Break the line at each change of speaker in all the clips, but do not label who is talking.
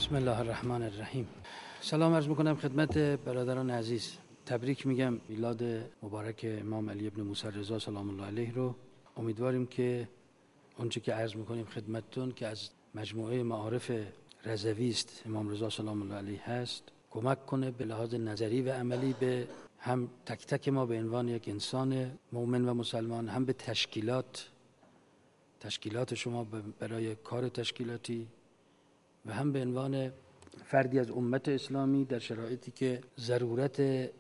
بسم الله الرحمن الرحیم. سلام عرض میکنم خدمت برادران عزیز. تبریک میگم میلاد مبارک امام علی ابن موسی رضا سلام الله علیه رو. امیدواریم که اونچه که عرض میکنیم خدمتتون که از مجموعه معارف رضوی است امام رضا سلام الله علیه هست کمک کنه به لحاظ نظری و عملی به هم تک تک ما به عنوان یک انسان مؤمن و مسلمان، هم به تشکیلات شما برای کار تشکیلاتی و هم به عنوان فردی از امت اسلامی در شرایطی که ضرورت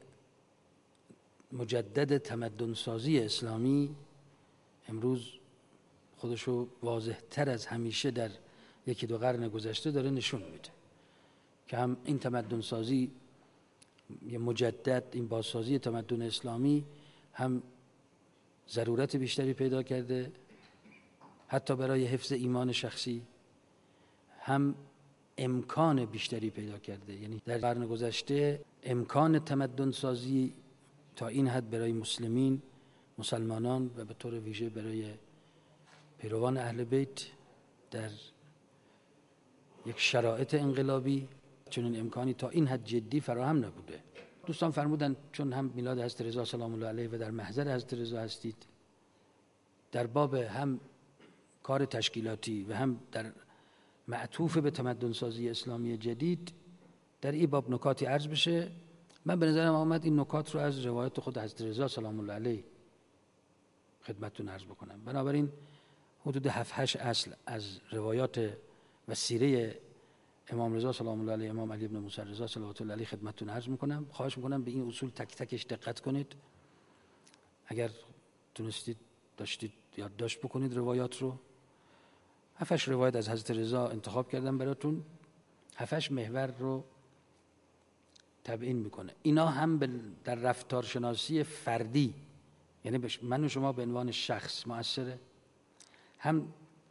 مجدد تمدن سازی اسلامی امروز خودشو واضح تر از همیشه در یکی دو قرن گذشته داره نشون میده که هم این تمدن سازی یه مجدد، این بازسازی تمدن اسلامی هم ضرورت بیشتری پیدا کرده حتی برای حفظ ایمان شخصی، هم امکان بیشتری پیدا کرده. یعنی در قرن گذشته امکان تمدن سازی تا این حد برای مسلمانان و به طور ویژه برای پیروان اهل بیت در یک شرایط انقلابی چنین امکانی تا این حد جدی فراهم نبوده. دوستان فرمودن چون هم میلاد حضرت رضا سلام الله علیه و در محضر حضرت رضا هستید، در باب هم کار تشکیلاتی و هم در معطوف به تمدن سازی اسلامی جدید در این باب نکاتی عرض بشه. من به نظرم آمد این نکات رو از روایت خود حضرت رضا سلام الله علیه خدمتتون عرض بکنم. بنابراین حدود 7-8 اصل از روایات و سیره امام رضا سلام الله علیه، امام علی ابن موسی رضا صلوات الله علیه خدمتتون عرض میکنم. خواهش میکنم به این اصول تک تکش دقت کنید. اگر تونستید داشتید یادداشت بکنید روایات رو. 7-8 روایت از حضرت رضا انتخاب کردم براتون. 7-8 محور رو تبیین میکنه. اینا هم در رفتارشناسی فردی، یعنی من و شما به عنوان شخص مؤثره، هم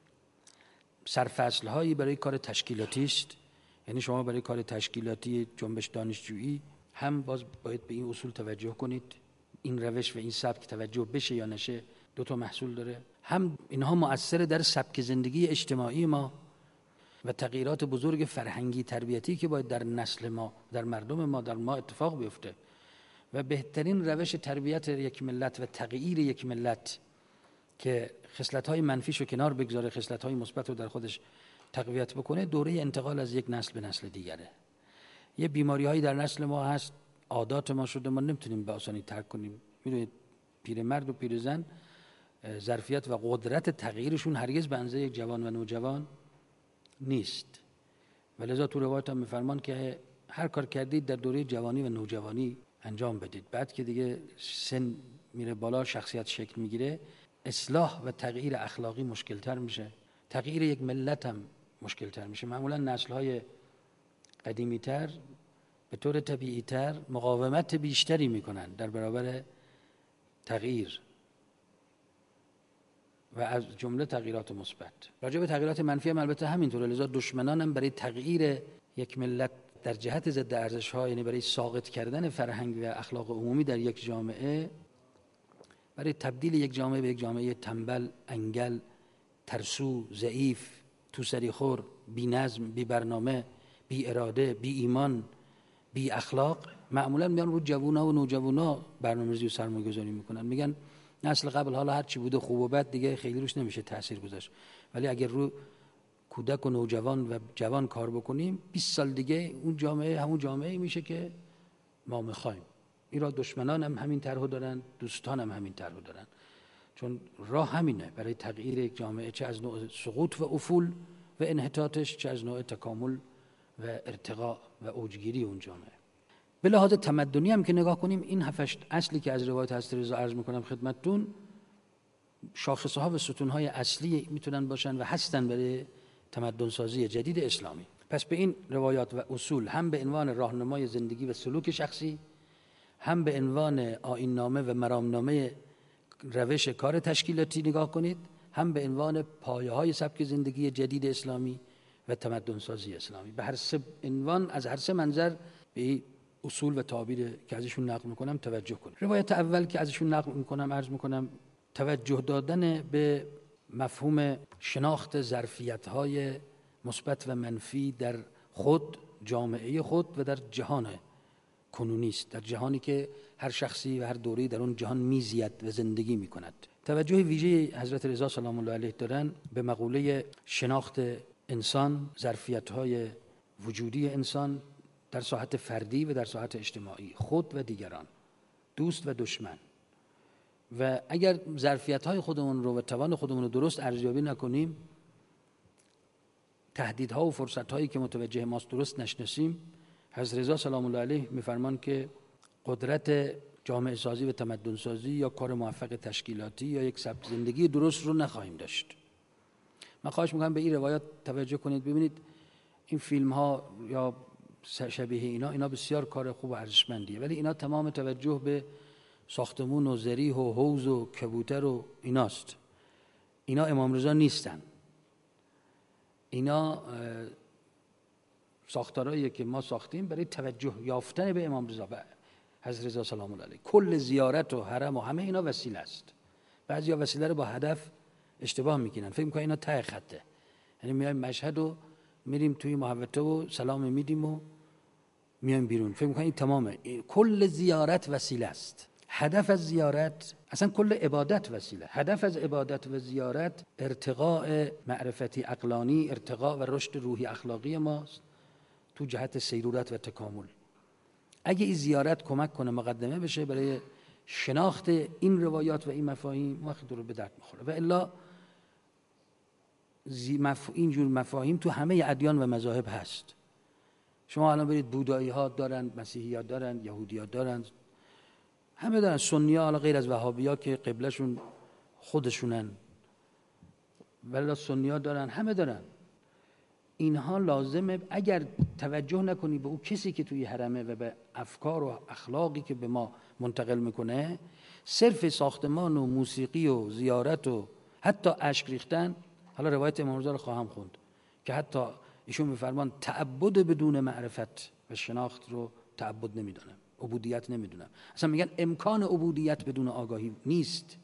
سرفصل هایی برای کار تشکیلاتی است، یعنی شما برای کار تشکیلاتی جنبش دانشجویی هم باز باید به این اصول توجه کنید. این روش و این سبک توجه بشه یا نشه دو تا محصول داره. هم اینها مؤثر در سبک زندگی اجتماعی ما و تغییرات بزرگ فرهنگی تربیتی که باید در نسل ما، در مردم ما، در ما اتفاق بیفته و بهترین روش تربیت یک ملت و تغییر یک ملت که خصلت‌های منفیشو کنار بگذاره، خصلت‌های مثبت رو در خودش تقویت بکنه، دوره انتقال از یک نسل به نسل دیگره. یه بیماری‌هایی در نسل ما هست، عادات ما شده، ما نمیتونیم به آسانی ترک کنیم. میدونید پیرمرد و پیرزن ظرفیت و قدرت تغییرشون هرگز به اندازه یک جوان و نوجوان نیست. ولذا تو روایت هم میفرمان که هر کار کردید در دوره جوانی و نوجوانی انجام بدید. بعد که دیگه سن میره بالا، شخصیت شکل میگیره، اصلاح و تغییر اخلاقی مشکل‌تر میشه. تغییر یک ملت هم مشکل‌تر میشه. معمولا نسل‌های قدیمی‌تر به طور طبیعی‌تر مقاومت بیشتری میکنن در برابر تغییر و از جمله تغییرات مثبت. راجع به تغییرات منفی هم البته همینطوره. لذا دشمنان هم برای تغییر یک ملت در جهت ضد ارزش‌ها، یعنی برای ساقط کردن فرهنگ و اخلاق عمومی در یک جامعه، برای تبدیل یک جامعه به یک جامعه تنبل، انگل، ترسو، ضعیف، توسریخور، بی نظم، بی برنامه، بی اراده، بی ایمان، بی اخلاق، معمولا میان رو جوونا و نوجوانا برنامه‌ریزی و سرمایه‌گذاری میکنن. میگن نسل قبل حالا هر چی بوده خوب و بد دیگه خیلی روش نمیشه تأثیر گذاشت، ولی اگر رو کودک و نوجوان و جوان کار بکنیم 20 سال دیگه اون جامعه همون جامعه میشه که ما میخوایم. این را دشمنان هم همین طرحو دارن، دوستان هم همین طرحو دارن، چون راه همینه برای تغییر یک جامعه، چه از نوع سقوط و افول و انحطاطش، چه از نوع تکامل و ارتقاء و اوجگیری اون جامعه. به لحاظ تمدنی هم که نگاه کنیم، این 7 اصلی که از روایت حضرت رضا عرض میکنم خدمتتون، شاخصه ها و ستون های اصلی میتونن باشن و هستن برای تمدن سازی جدید اسلامی. پس به این روایات و اصول هم به عنوان راهنمای زندگی و سلوک شخصی، هم به عنوان آیین‌نامه و مرامنامه روش کار تشکیلاتی نگاه کنید، هم به عنوان پایه‌های سبک زندگی جدید اسلامی و تمدن سازی اسلامی. به هر سه عنوان از هر سه منظر به اصول و تعابیر که ازشون نقل میکنم توجه کنید. روایت اول که ازشون نقل میکنم عرض میکنم توجه دادن به مفهوم شناخت ظرفیت‌های مثبت و منفی در خود، جامعه خود و در جهان کنونی است، در جهانی که هر شخصی و هر دوره‌ای در اون جهان میزید و زندگی میکند. توجه ویژه حضرت رضا سلام الله علیه دارن به مقوله شناخت انسان، ظرفیت‌های وجودی انسان در ساحت فردی و در ساحت اجتماعی، خود و دیگران، دوست و دشمن. و اگر ظرفیت‌های خودمون رو و توان خودمون رو درست ارزیابی نکنیم، تهدیدها و فرصت‌هایی که متوجه ماست درست نشناسیم، حضرت رضا سلام الله علیه می‌فرمان که قدرت جامعه سازی و تمدن سازی یا کار موفق تشکیلاتی یا یک سبک زندگی درست رو نخواهیم داشت. من خواهش می‌کنم به این روایات توجه کنید. ببینید این فیلم‌ها یا شبیه اینا بسیار کار خوب و ارزشمندیه، ولی اینا تمام توجه به ساختمون و ذریح و حوض و کبوتر و ایناست. اینا امام رضا نیستن. اینا ساختارهایی که ما ساختیم برای توجه یافتن به امام رضا و حضرت رضا سلام الله علیه. کل زیارت و حرم و همه اینا وسیله است. بعضیا وسیله رو با هدف اشتباه میگیرن، فکر میکنن اینا ته خطه، یعنی میایم مشهد و میریم توی محوطه و سلام میدیم و میایم بیرون، فکر میکنن این تمامه. کل زیارت وسیله است. هدف از زیارت، اصلا کل عبادت وسیله. هدف از عبادت و زیارت ارتقاء معرفتی عقلانی، ارتقاء و رشد روحی اخلاقی ماست تو جهت سیرورت و تکامل. اگه این زیارت کمک کنه مقدمه بشه برای شناخت این روایات و این مفاهیم، وقت رو به درد میخوره. و الا اینجور مفاهیم تو همه ادیان و مذاهب هست. شما الان برید بودایی ها دارن، مسیحی ها دارن، یهودی ها دارن، همه دارن. سنی ها حالا غیر از وهابی ها که قبلشون خودشونن، ولی سنی ها دارن، همه دارن. اینها لازمه اگر توجه نکنی به اون کسی که توی حرمه و به افکار و اخلاقی که به ما منتقل میکنه، صرف ساختمان و موسیقی و زیارت و حتی اشک ریختن. حالا روایت امام رضا رو خواهم خوند که حتی ایشون میفرمان تعبد بدون معرفت و شناخت رو تعبد نمیدونم، عبودیت نمیدونم. اصلا میگن امکان عبودیت بدون آگاهی نیست.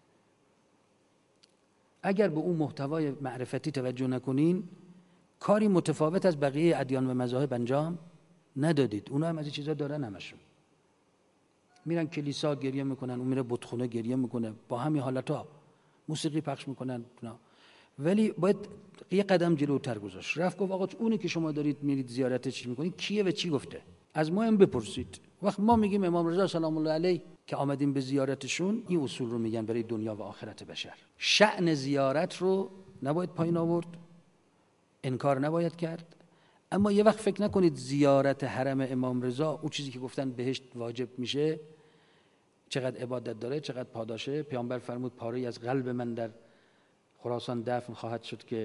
اگر به اون محتوای معرفتی توجه نکنین، کاری متفاوت از بقیه ادیان و مذاهب انجام ندادید. اونا هم از این چیزا دارن، همشون میرن کلیسا گریه میکنن، اون میره بتخونه گریه میکنه، با همین حالتا موسیقی پخش میکنن. ولی باید یه قدم جلوتر گذاشت، رفت گفت آقا اونی که شما دارید میرید زیارتش میکنید کیه و چی گفته؟ از ما هم بپرسید. وقت ما میگیم امام رضا سلام الله علیه که آمدیم به زیارتشون، این اصول رو میگن برای دنیا و آخرت بشر. شأن زیارت رو نباید پایین آورد، انکار نباید کرد، اما یه وقت فکر نکنید زیارت حرم امام رضا اون چیزی که گفتن بهشت واجب میشه، چقدر عبادت داره، چقدر پاداشه. پیامبر فرمود پاره از قلب من در خراسان دفن خواهد شد که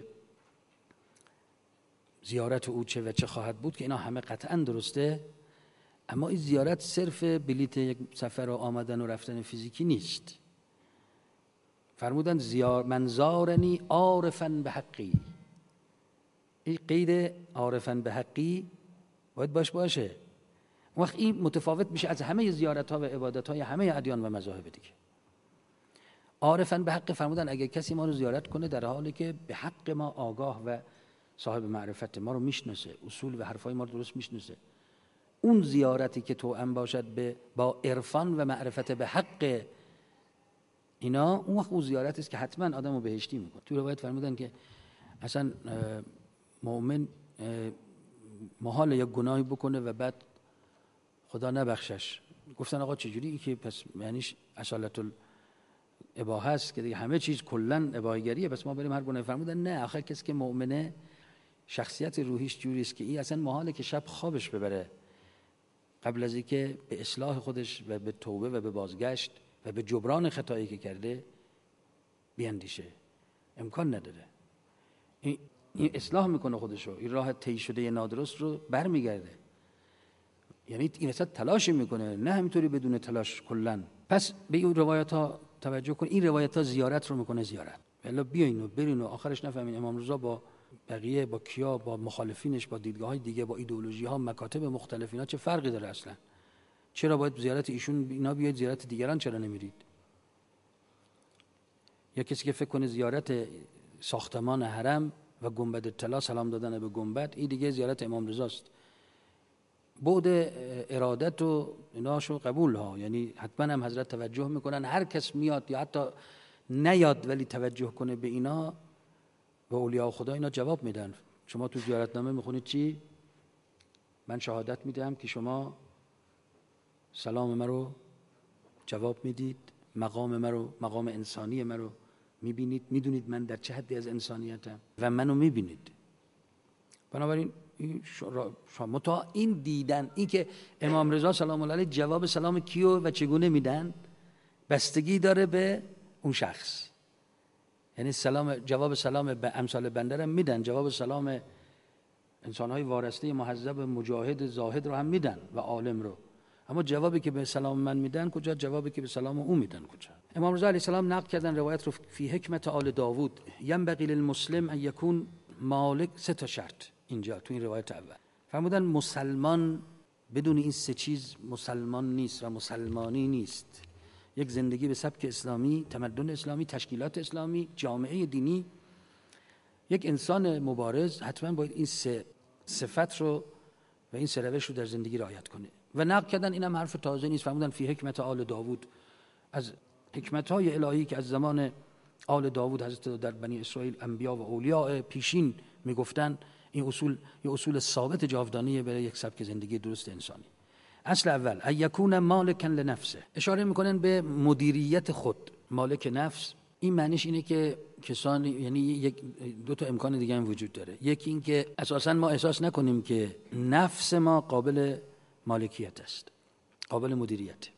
زیارت او چه و چه خواهد بود، که اینا همه قطعا درسته. اما این زیارت صرف بلیت یک سفر و آمدن و رفتن فیزیکی نیست. فرمودن من زارنی عارفا به حقی. این قید عارفا به حقی باید باشه. وقت این متفاوت میشه از همه زیارت ها و عبادت های همه ادیان و مذاهب دیگه. عارفا به حق فرمودن اگر کسی ما رو زیارت کنه در حالی که به حق ما آگاه و صاحب معرفت، ما رو میشناسه، اصول و حرفای ما رو درست میشناسه، اون زیارتی که توأم باشد با عرفان و معرفت به حق اینا، اون وقت اون زیارتی است که حتما آدمو بهشتی میکنه. تو روایت فرمودن که اصلا مؤمن محال یک گناهی بکنه و بعد خدا نبخشش. گفتن آقا چجوری که پس معنیش اصالت اباحه است که دیگه همه چیز کلا اباحه‌گریه، پس ما بریم هر گناهی؟ فرمودن نه، آخر کسی که مؤمنه شخصیت روحیش جوری است که این اصلا محاله که شب خوابش ببره قبل از اینکه به اصلاح خودش و به توبه و به بازگشت و به جبران خطایی که کرده بیاندیشه. امکان نداره. این اصلاح میکنه خودشو، این راه طی شده نادرست رو برمیگرده، یعنی این وسط تلاش میکنه، نه همینطوری بدون تلاش کلا. پس به این روایت ها توجه کن. این روایت ها زیارت رو میکنه زیارت. والا بیاین و برین و آخرش نفهمین امام رضا با بقیه، با کیا، با مخالفینش، با دیدگاه های دیگه، با ایدئولوژی ها، مکاتب مختلف، اینا چه فرقی داره اصلا؟ چرا باید زیارت ایشون اینا بیاید، زیارت دیگران چرا نمیرید؟ یا کسی که فکر کنه زیارت ساختمان حرم و گنبد طلا سلام دادن به گنبد، این دیگه زیارت امام رضاست. بعد ارادت و ایناشو قبول ها، یعنی حتما هم حضرت توجه میکنن، هر کس میاد یا حتی نیاد ولی توجه کنه به اینا و اولیاء خدا، اینا جواب میدن. شما تو زیارتنامه میخونید چی؟ من شهادت میدم که شما سلام من رو جواب میدید، مقام من رو، مقام انسانی من رو میبینید، میدونید من در چه حدی از انسانیتم و منو میبینید. بنابراین شما تا این دیدن، این که امام رضا سلام الله علیه جواب سلام کیو و چگونه میدن بستگی داره به اون شخص. یعنی جواب سلام به امثال بنده هم میدن، جواب سلام انسان‌های وارسته مهذب مجاهد زاهد رو هم میدن و عالم رو، اما جوابی که به سلام من میدن کجا؟ جوابی که به سلام او میدن کجا؟ امام رضا علیه السلام نقل کردن روایت رو فی حکمت آل داوود، ینبغی للمسلم ان یکون مالک، 3 تا شرط اینجا تو این روایت اول فرمودن مسلمان بدون این 3 چیز مسلمان نیست و مسلمانی نیست. یک زندگی به سبک اسلامی، تمدن اسلامی، تشکیلات اسلامی، جامعه دینی، یک انسان مبارز حتما باید این 3 صفت رو و این 3 روش رو در زندگی رعایت کنه. و نقل کردن اینم حرف تازه نیست، فرمودن فی حکمت آل داوود، از حکمت‌های الهی که از زمان آل داوود حضرت در بنی اسرائیل انبیا و اولیاء پیشین میگفتن، این اصول یه اصول ثابت جاودانیه برای یک سبک زندگی درست انسانی. اصل اول ان یکون مالکا لنفسه، اشاره میکنن به مدیریت خود. مالک نفس این معنیش اینه که کسان، یعنی یک 2 تا امکان دیگه هم وجود داره. یکی این که اساسا ما احساس نکنیم که نفس ما قابل مالکیت است، قابل مدیریت.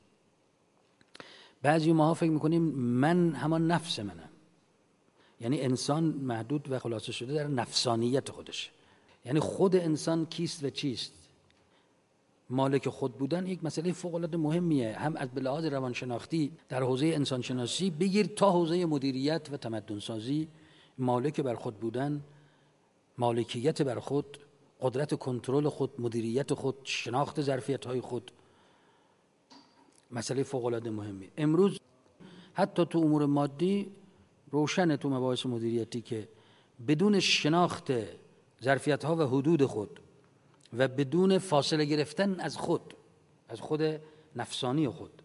بعضی ماها فکر میکنیم من همان نفس منم، یعنی انسان محدود و خلاصه شده در نفسانیت خودش. یعنی خود انسان کیست و چیست؟ مالک خود بودن یک مسئله فوق العاده مهمیه، هم از به لحاظ روانشناختی در حوزه انسان شناسی بگیر تا حوزه مدیریت و تمدن سازی. مالک بر خود بودن، مالکیت بر خود، قدرت کنترل خود، مدیریت خود، شناخت ظرفیت‌های خود، مسئله فوق العاده مهمی. امروز حتی تو امور مادی روشنه تو مباحث مدیریتی که بدون شناخت ظرفیت‌ها و حدود خود و بدون فاصله گرفتن از خود نفسانی خود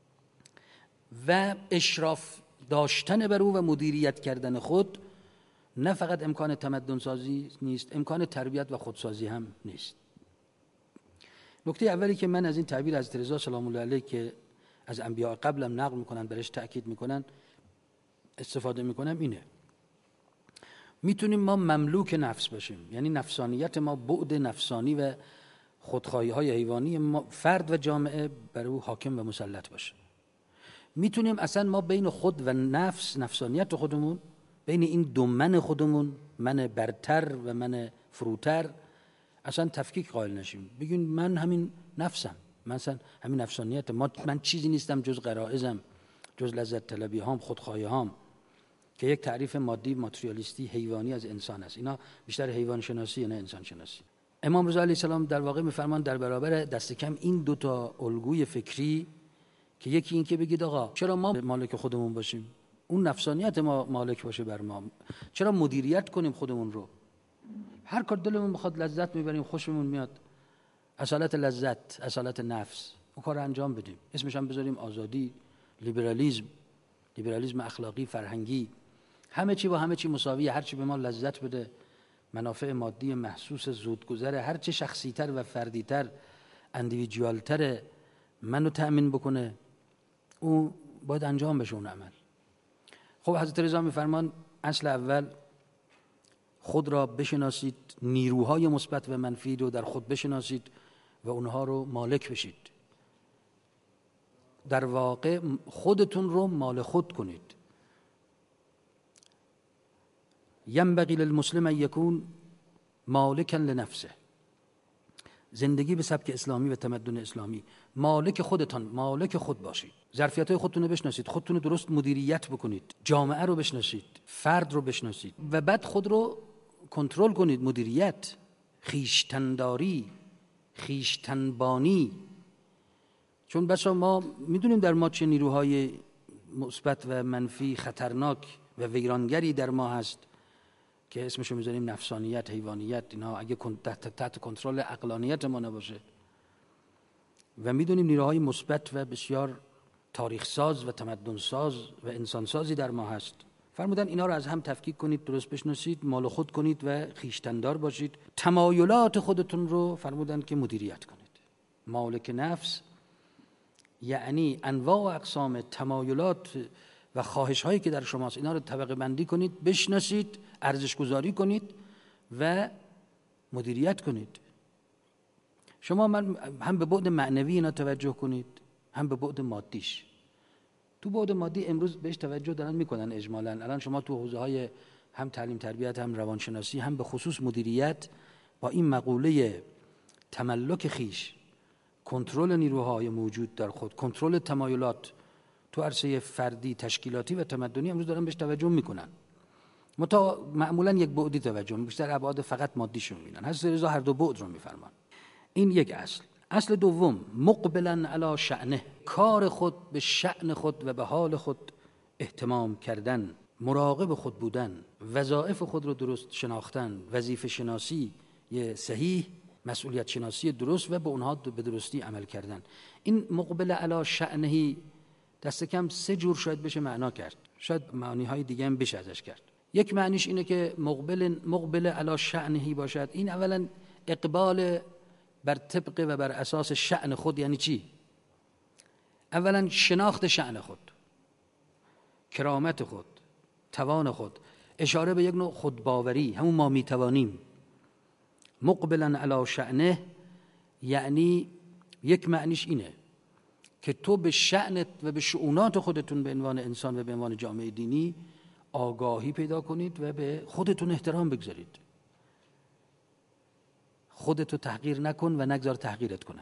و اشراف داشتن بر او و مدیریت کردن خود، نه فقط امکان تمدن سازی نیست، امکان تربیت و خودسازی هم نیست. نکته اولی که من از این تعبیر از رضا سلام الله علیه که از انبیاء قبلم نقل میکنن، برش تأکید میکنن، استفاده میکنم اینه: میتونیم ما مملوک نفس باشیم، یعنی نفسانیت ما، بعد نفسانی و خودخواهی های حیوانی ما، فرد و جامعه بر او حاکم و مسلط باشه. میتونیم اصلا ما بین خود و نفسانیت خودمون، بین این 2 من خودمون، من برتر و من فروتر، اصلا تفکیک قائل نشیم. بگین من همین نفسم، مثلا همین نفسانیت من چیزی نیستم جز غرائزم، جز لذت طلبی هام، خودخواهی هام، که یک تعریف مادی ماتریالیستی حیوانی از انسان است. اینا بیشتر حیوان شناسی نه انسان شناسی. امام رضا علیه السلام در واقع میفرمان در برابر دست کم این 2 تا الگوی فکری، که یکی این که بگید آقا چرا ما مالک خودمون باشیم، اون نفسانیت ما مالک باشه بر ما، چرا مدیریت کنیم خودمون رو، هر کار دلمون بخواد لذت میبریم، خوشمون میاد، اصالت لذت، اصالت نفس، اون کار انجام بدیم، اسمش هم بذاریم آزادی، لیبرالیسم اخلاقی، فرهنگی، همه چی با همه چی مساویه، هر چی به ما لذت بده، منافع مادی محسوس زودگذره، هر چی شخصیتر و فردیتر، اندیویدوالتر منو تأمین بکنه، اون باید انجام بشه اون عمل. خب حضرت رضا میفرمان اصل اول خود را بشناسید، نیروهای مثبت و منفی رو در خود بشناسید و اونها رو مالک بشید. در واقع خودتون رو مال خود کنید. ینبغی للمسلم ان یکون مالکا لنفسه. زندگی به سبک اسلامی و تمدن اسلامی، مالک خودتان، مالک خود باشید. ظرفیت‌های خودتون رو بشناسید، خودتون رو درست مدیریت بکنید، جامعه رو بشناسید، فرد رو بشناسید و بعد خود رو کنترل کنید. مدیریت، خویشتن‌داری، خویشتنبانی. چون بسا ما میدونیم در ما چه نیروهای مثبت و منفی خطرناک و ویرانگری در ما هست که اسمشو میذاریم نفسانیت، حیوانیت، اینا اگه تحت کنترل عقلانیت ما نباشه و میدونیم نیروهای مثبت و بسیار تاریخ ساز و تمدن ساز و انسان سازی در ما هست، فرمودن اینا رو از هم تفکیک کنید، درست بشناسید، مال خود کنید و خویشتن‌دار باشید. تمایلات خودتون رو فرمودن که مدیریت کنید. مالک نفس یعنی انواع و اقسام تمایلات و خواهش هایی که در شماست، اینا رو طبقه بندی کنید، بشناسید، ارزش گذاری کنید و مدیریت کنید. شما هم به بعد معنوی اینا توجه کنید، هم به بعد مادیش. تو بعد مادی امروز بهش توجه دارن میکنن اجمالاً. الان شما تو حوزه های هم تعلیم تربیت، هم روانشناسی، هم به خصوص مدیریت، با این مقوله تملک خیش، کنترل نیروهای موجود در خود، کنترل تمایلات تو عرصه فردی، تشکیلاتی و تمدنی، امروز دارن بهش توجه میکنن. معمولا یک بعدی توجه، بیشتر ابعاد فقط مادیشون میبینن. حضرت رضا هر دو بعد رو میفرمان. این یک اصل. اصل دوم، مقبلا علی شأنه، کار خود به شأن خود و به حال خود اهتمام کردن، مراقب خود بودن، وظایف خود رو درست شناختن، وظیفه شناسی صحیح، مسئولیت شناسی درست و به اونها به درستی عمل کردن. این مقبل علی شأنه دست کم 3 جور شاید بشه معنا کرد، شاید معانی های دیگه هم بشه ازش کرد. یک معنیش اینه که مقبل علی شأنه باشد. این اولا اقبال بر طبق و بر اساس شأن خود. یعنی چی؟ اولا شناخت شأن خود، کرامت خود، توان خود، اشاره به یک نوع خودباوری، همون ما میتوانیم. مقبلا علی شأنه یعنی یک معنیش اینه که تو به شأنت و به شؤونات خودتون به عنوان انسان و به عنوان جامعه دینی آگاهی پیدا کنید و به خودتون احترام بگذارید. خودتو تحقیر نکن و نگذار تحقیرت کنن.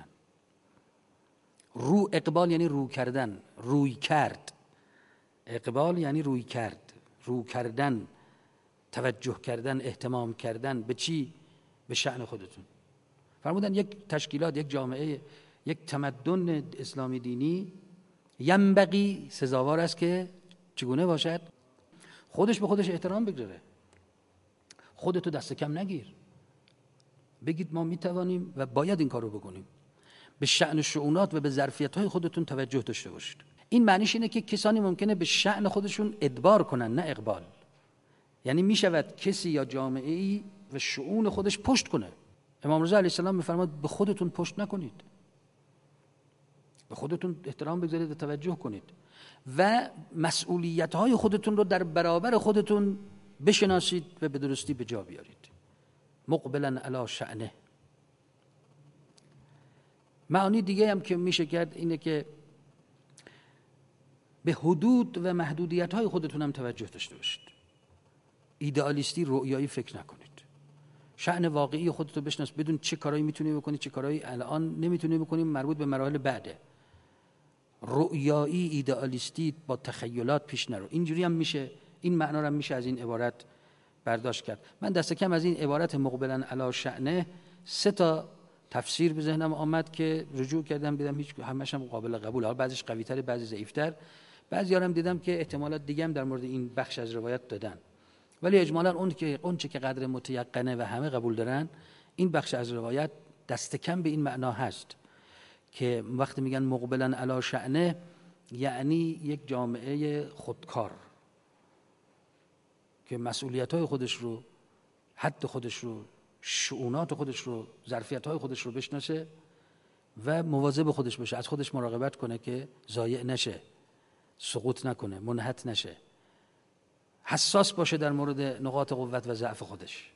اقبال یعنی رو کردن، روی کرد. اقبال یعنی روی کرد، رو کردن، توجه کردن، اهتمام کردن به چی؟ به شأن خودتون. فرمودن یک تشکیلات، یک جامعه، یک تمدن اسلامی دینی ینبغی، سزاوار است که چگونه باشد؟ خودش به خودش احترام بگذاره. خودتو دست کم نگیر، بگید ما میتوانیم و باید این کار رو بکنیم. به شأن شؤونات و به ظرفیت‌های خودتون توجه داشته باشید. این معنیش اینه که کسانی ممکنه به شأن خودشون ادبار کنن، نه اقبال. یعنی میشود کسی یا جامعه‌ای و شؤون خودش پشت کنه. امام رضا علیه السلام میفرماد به خودتون پشت نکنید، به خودتون احترام بگذارید و توجه کنید و مسئولیت‌های خودتون رو در برابر خودتون بشناسید و به درستی به جا بیارید. مقبلا علی شأنه. معانی دیگه هم که میشه کرد اینه که به حدود و محدودیت‌های خودتون هم توجه داشته باشید. ایدئالیستی، رؤیایی فکر نکنید. شأن واقعی خودتو بشناس، بدون چه کارایی میتونی بکنی، چه کارایی الان نمیتونی بکنی، مربوط به مراحل بعده. رؤیایی، ایدئالیستی، با تخیلات پیش نرو. اینجوری هم میشه، این معنا رو هم میشه از این عبارت برداشت کرد. من دست کم از این عبارت مقبلا علی شأنه 3 تا تفسیر به ذهنم آمد که رجوع کردم، دیدم هیچ همش هم قابل قبول. حالا بعضیش قوی‌تر، بعضی ضعیف‌تر، بعضی‌ها هم دیدم که احتمالات دیگه هم در مورد این بخش از روایت دادن. ولی اجمالاً اون چه که قدر متیقنه و همه قبول دارن، این بخش از روایت دست کم به این معنا هست که وقتی میگن مقبلا علی شأنه یعنی یک جامعه خودکار که مسئولیت‌های خودش رو، حد خودش رو، شؤونات خودش رو، ظرفیت‌های خودش رو بشناسه و مواظب خودش باشه، از خودش مراقبت کنه که ضایع نشه، سقوط نکنه، منحط نشه، حساس باشه در مورد نقاط قوت و ضعف خودش.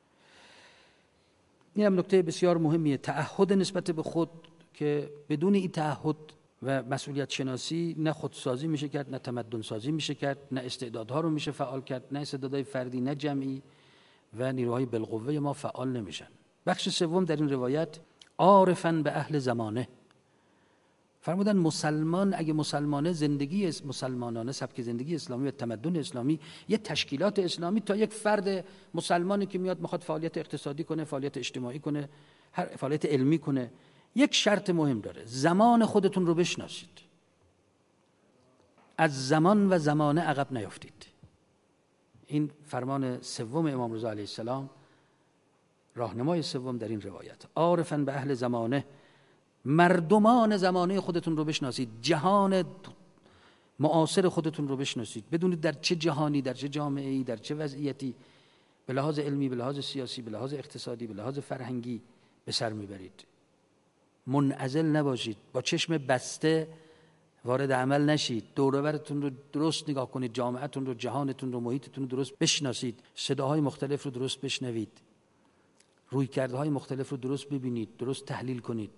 این هم نکته بسیار مهمیه، تعهد نسبت به خود، که بدون این تعهد و مسئولیت شناسی نه خودسازی میشه کرد، نه تمدن سازی میشه کرد، نه استعدادها رو میشه فعال کرد، نه استعدادهای فردی نه جمعی، و نیروهای بالقوه ما فعال نمیشن. بخش سوم در این روایت، عارفاً به اهل زمانه. فرمودن مسلمان اگه مسلمانه، زندگی مسلمانانه، سبک زندگی اسلامی و تمدن اسلامی، یه تشکیلات اسلامی، تا یک فرد مسلمانی که میاد میخواد فعالیت اقتصادی کنه، فعالیت اجتماعی کنه، هر فعالیت علمی کنه، یک شرط مهم داره، زمان خودتون رو بشناسید. از زمان و زمانه عقب نیافتید. این فرمان سوم امام رضا علیه السلام، راهنمای سوم در این روایت. عارفاً به اهل زمانه، مردمان زمانه خودتون رو بشناسید، جهان معاصر خودتون رو بشناسید، بدونید در چه جهانی، در چه جامعه‌ای، در چه وضعیتی به لحاظ علمی، به لحاظ سیاسی، به لحاظ اقتصادی، به لحاظ فرهنگی به سر میبرید. منعزل نباشید، با چشم بسته وارد عمل نشید، دور و برتون رو درست نگاه کنید، جامعهتون رو، جهانتون رو، محیطتون رو درست بشناسید، صداهای مختلف رو درست بشنوید، رویکردهای مختلف رو درست ببینید، درست تحلیل کنید.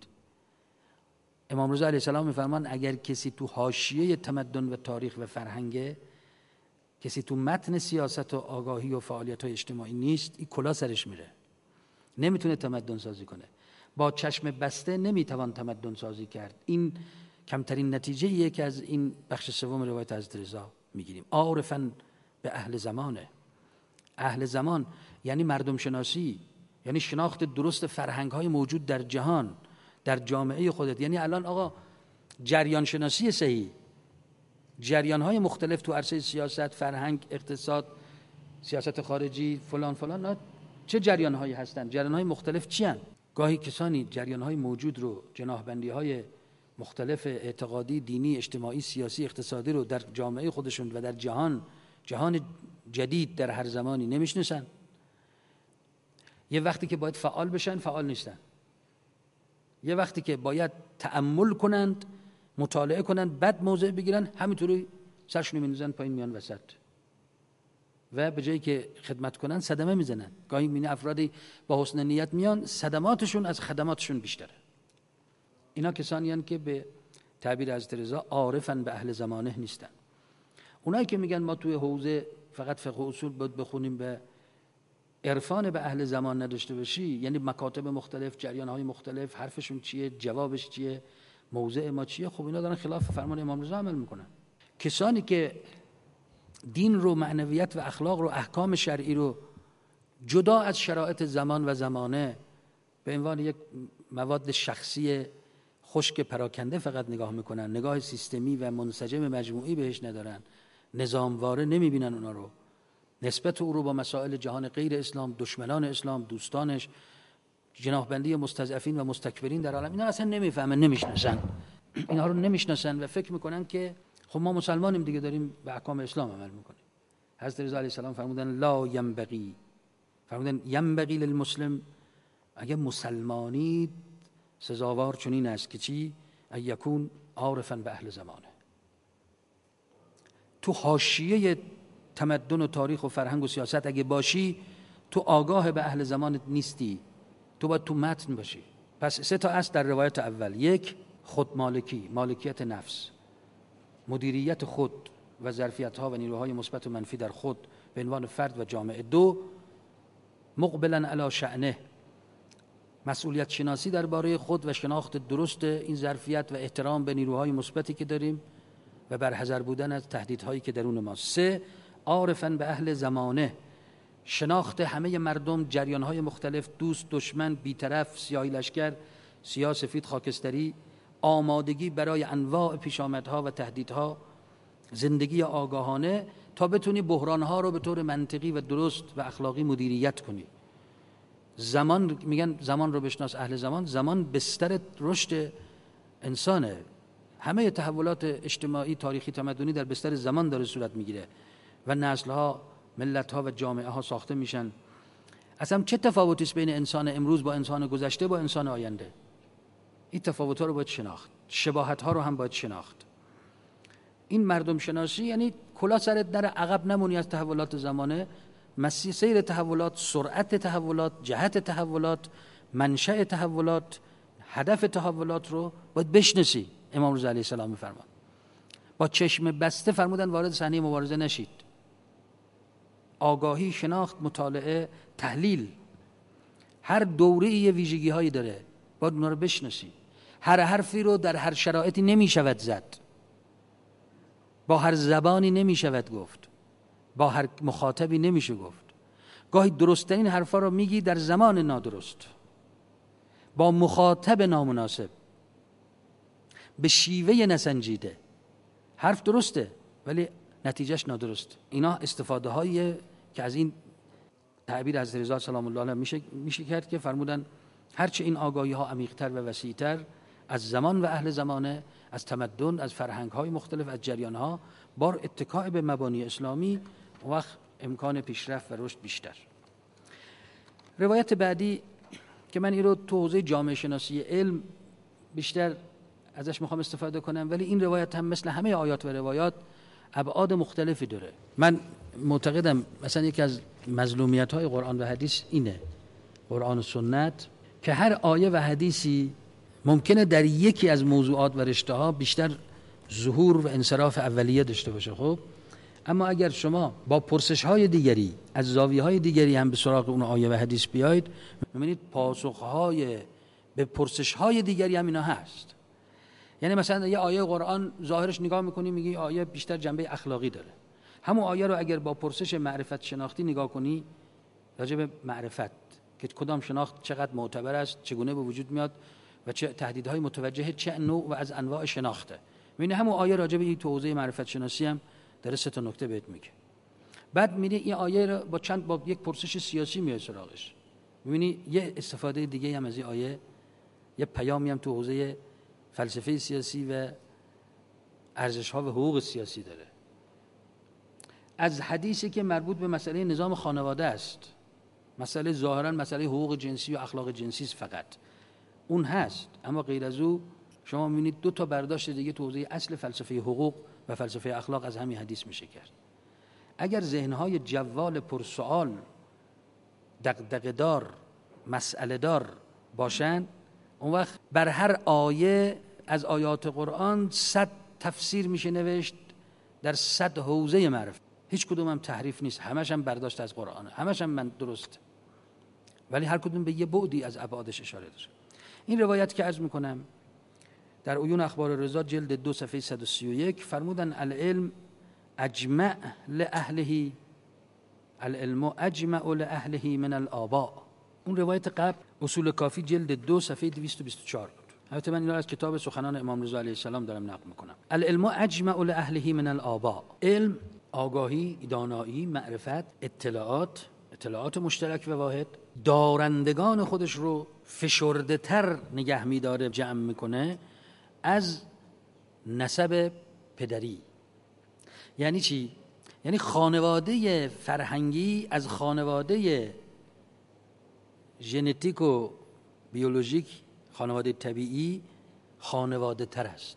امام رضا علیه السلام میفرمان اگر کسی تو حاشیه تمدن و تاریخ و فرهنگ، کسی تو متن سیاست و آگاهی و فعالیت‌های اجتماعی نیست، این کلا سرش میره، نمیتونه تمدن سازی کنه. با چشم بسته نمیتوان تمدن سازی کرد. این کمترین نتیجه ایه که از این بخش سوم روایت حضرت رضا میگیریم. عارفاً به اهل زمانه. اهل زمان یعنی مردم شناسی، یعنی شناخت درست فرهنگ‌های موجود در جهان، در جامعه خودت. یعنی الان آقا جریان شناسی صحیح، جریان‌های مختلف تو عرصه سیاست، فرهنگ، اقتصاد، سیاست خارجی، فلان فلان، چه جریان‌هایی هستند؟ جریان‌های مختلف چی هستند؟ گاهی کسانی جریان‌های موجود رو، جناح‌بندی‌های مختلف اعتقادی، دینی، اجتماعی، سیاسی، اقتصادی رو در جامعه خودشون و در جهان جدید در هر زمانی نمیشناسن. یه وقتی که باید فعال بشن فعال نیستن، یه وقتی که باید تأمل کنند، مطالعه کنند، بعد موضع بگیرن، همینطوری سرشون میندازن پایین، میان وسط و به جایی که خدمت کنن صدمه میزنن. گاهی میبینی افرادی با حسن نیت میان، صدماتشون از خدماتشون بیشتره. اینا کسانی هستند که به تعبیر حضرت رضا عارفاً به اهل زمانه نیستن. اونایی که میگن ما توی حوزه فقط فقه و اصول باید بخونیم، به عرفان به اهل زمان نداشته باشی، یعنی مکاتب مختلف، جریان‌های مختلف، حرفشون چیه، جوابش چیه، موضع ما چیه، خب اینا دارن خلاف فرمان امام رضا عمل میکنن. کسانی که دین رو، معنویت و اخلاق رو، احکام شرعی رو جدا از شرایط زمان و زمانه به عنوان یک مواد شخصی خشک پراکنده فقط نگاه میکنن، نگاه سیستمی و منسجم مجموعی بهش ندارن، نظامواره نمیبینن اونا رو، نسبت او رو با مسائل جهان غیر اسلام، دشمنان اسلام، دوستانش، جناحبندی مستضعفین و مستکبرین در عالم، اینا اصلا نمیفهمن، نمیشناسن، اینا رو نمیشناسن و فکر میکنن که خب ما مسلمانیم دیگه، داریم به احکام اسلام عمل میکنیم. حضرت رضا علیه السلام فرمودن لا ینبغی، فرمودن ینبغی للمسلم، اگه مسلمانی سزاوار چنین است که چی؟ ایکون عارفاً به اهل زمانه. تو حاشیه تمدن و تاریخ و فرهنگ و سیاست اگه باشی، تو آگاه به اهل زمانت نیستی، تو باید تو متن باشی. پس 3 تا اصل در روایت اول: 1 خودمالکی، مالکیت نفس، مدیریت خود و ظرفیت‌ها و نیروهای مثبت و منفی در خود به عنوان فرد و جامعه. 2 مقبلا علی شأنه، مسئولیت شناسی درباره خود و شناخت درست این ظرفیت و احترام به نیروهای مثبتی که داریم و برحذر بودن از تهدیدهایی که درون ماست. 3 عارفاً به اهل زمانه، شناخت همه مردم، جریانهای مختلف، دوست، دشمن، بیطرف، سیاهی لشکر، سیاه سفید خاکستری، آمادگی برای انواع پیشامدها و تهدیدها، زندگی آگاهانه تا بتونی بحرانها رو به طور منطقی و درست و اخلاقی مدیریت کنی. زمان، میگن زمان رو بشناس، اهل زمان، زمان بستر رشد انسانه. همه تحولات اجتماعی، تاریخی، تمدنی در بستر زمان داره صورت میگیره و نسل‌ها، ملت‌ها و جامعه‌ها ساخته میشن. اصلا چه تفاوتی است بین انسان امروز با انسان گذشته با انسان آینده؟ این تفاوت‌ها رو باید شناخت، شباهت‌ها رو هم باید شناخت. این مردم شناسی یعنی کلا سرت نره عقب نمونی از تحولات زمانه، مسیر سیر تحولات، سرعت تحولات، جهت تحولات، منشأ تحولات، هدف تحولات رو باید بشناسی. امام رضا علیه السلام می‌فرمان با چشم بسته فرمودن وارد صحنه مبارزه نشید. آگاهی، شناخت، مطالعه، تحلیل، هر دوره‌ای یه ویژگی‌هایی داره، باید اونا رو بشناسی. هر حرفی رو در هر شرایطی نمی‌شود زد، با هر زبانی نمی‌شود گفت، با هر مخاطبی نمیشه گفت. گاهی درست‌ترین حرفا رو میگی در زمان نادرست، با مخاطب نامناسب، به شیوه نسنجیده. حرف درسته ولی نتیجهش نادرست. اینا استفاده های که از این تعبیر از رضا سلام الله علیه میشه کرد که فرمودن هرچه این آگاهی ها عمیق‌تر و وسیع‌تر از زمان و اهل زمانه، از تمدن، از فرهنگ‌های مختلف، از جریان‌ها، بار اتکاء به مبانی اسلامی، وقت امکان پیشرفت و رشد بیشتر. روایت بعدی که من این رو تو حوزه جامعه شناسی علم بیشتر ازش میخوام استفاده کنم، ولی این روایت هم مثل همه آیات و روایات ابعاد مختلفی داره. من معتقدم مثلا یکی از مظلومیت‌های قرآن و حدیث اینه، قرآن و سنت، که هر آیه و حدیثی ممکنه در یکی از موضوعات و رشته‌ها بیشتر ظهور و انصراف اولیه داشته باشه. خب اما اگر شما با پرسش‌های دیگری از زاویه‌های دیگری هم به سراغ اون آیه و حدیث بیاید، می‌بینید پاسخ‌های به پرسش‌های دیگری هم اینا هست. یعنی مثلا یه آیه قرآن ظاهرش نگاه می‌کنی میگی آیه بیشتر جنبه اخلاقی داره، همون آیه رو اگر با پرسش معرفت شناختی نگاه کنی، راجع به معرفت که کدام شناخت چقدر معتبر است، چگونه به وجود میاد و چه تهدیدهای متوجه چه نوع و از انواع شناخته، می‌بینی همون آیه راجع به این توضیح معرفت شناسی هم در 3 تا نکته بهت میگه. بعد می‌بینی این آیه رو با یک پرسش سیاسی میاد سراغش، می‌بینی یه استفاده دیگه هم از این آیه، یه پیامی هم تو حوزه فلسفه سیاسی و ارزش‌ها و حقوق سیاسی داره. از حدیثی که مربوط به مسئله نظام خانواده است، مسئله ظاهراً مسئله حقوق جنسی و اخلاق جنسی فقط اون هست، اما غیر از او شما می‌بینید 2 تا برداشت دیگه تو حوزه اصل فلسفه حقوق و فلسفه اخلاق از همین حدیث میشه کرد. اگر ذهن‌های جوال پرسوال، دغدغه‌دار، مسئله‌دار باشن، اون وقت بر هر آیه از آیات قرآن 100 تفسیر میشه نوشت در 100 حوزه معرفت. هیچ کدوم هم تحریف نیست، همش هم برداشت از قرآنه، همش هم من درست، ولی هر کدوم به یه بعدی از ابعادش اشاره داره. این روایت که عرض میکنم در عیون اخبار رضا جلد 2 صفحه 131 فرمودن العلم اجمع لاهله، العلم اجمع لاهله من الآباء. اون روایت قبل اصول کافی جلد 2 صفحه 224 بود. البته من اینا از کتاب سخنان امام رضا علیه السلام دارم نقل میکنم. العلم اجمع لاهله من الآباء، علم، آگاهی، دانایی، معرفت، اطلاعات مشترک و واحد، دارندگان خودش رو فشرده تر نگه میداره، جمع میکنه از نسب پدری. یعنی چی؟ یعنی خانواده فرهنگی از خانواده ژنتیک و بیولوژیک، خانواده طبیعی، خانواده تر است.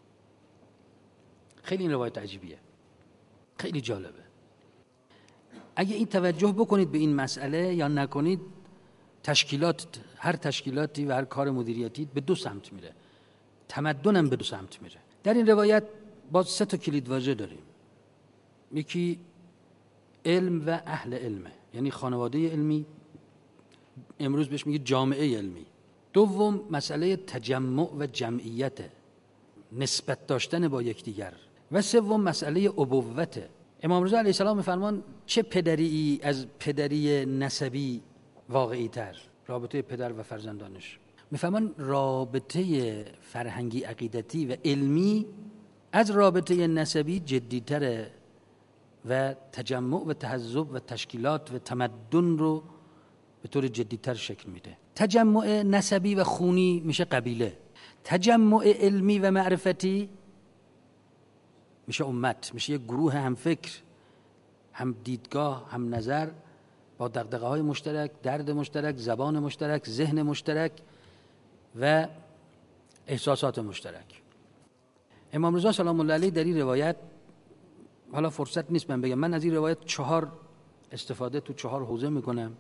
خیلی این روایت عجیبیه، خیلی جالبه. اگه این توجه بکنید به این مسئله یا نکنید، هر تشکیلاتی و هر کار مدیریتی به 2 سمت میره، تمدنم به 2 سمت میره. در این روایت باز 3 تا کلیدواژه داریم. یکی علم و اهل علمه، یعنی خانواده علمی، امروز بهش میگه جامعه علمی. دوم مسئله تجمع و جمعیت، نسبت داشتن با یکدیگر. و سوم مسئله ابوت. امام رضا علیه السلام میفرمان چه پدری از پدری نسبی واقعی تر، رابطه پدر و فرزندانش. میفرمان رابطه فرهنگی، عقیدتی و علمی از رابطه نسبی جدی‌تره و تجمع و تهذب و تشکیلات و تمدن رو به طور جدی‌تر شکل میده. تجمع نسبی و خونی میشه قبیله، تجمع علمی و معرفتی میشه امت، میشه یک گروه هم فکر، هم دیدگاه، هم نظر، با دغدغه‌های مشترک، درد مشترک، زبان مشترک، ذهن مشترک و احساسات مشترک. امام رضا سلام الله علیه در این روایت، حالا فرصت نیست من بگم، من از این روایت 4 استفاده تو 4 حوزه میکنم،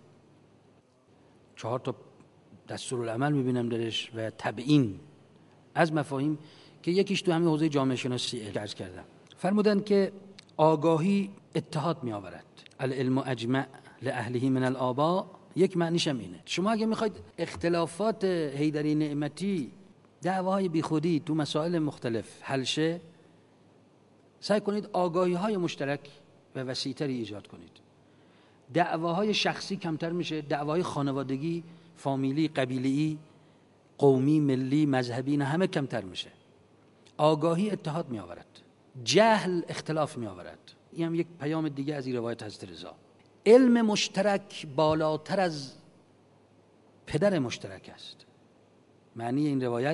4 تا دستورالعمل میبینم درش و تبیین از مفاهیم که یکیش تو همین حوزه جامعه شناسی عرض کردم. فرمودن که آگاهی اتحاد می آورد، العلم اجمع لاهله من الآباء، یک معنیش هم اینه. شما اگه میخواید اختلافات حیدری نعمتی، دعواهای بیخودی تو مسائل مختلف حل شه، سعی کنید آگاهی های مشترک و وسیع‌تری ایجاد کنید. دعواهای شخصی کمتر میشه، دعواهای خانوادگی، فامیلی، قبیله‌ای، قومی، ملی، مذهبی، نه همه کمتر میشه. آگاهی اتحاد می آورد، جهل اختلاف می آورد. این هم یک پیام دیگه از این روایت حضرت رضا. علم مشترک بالاتر از پدر مشترک است. معنی این روایت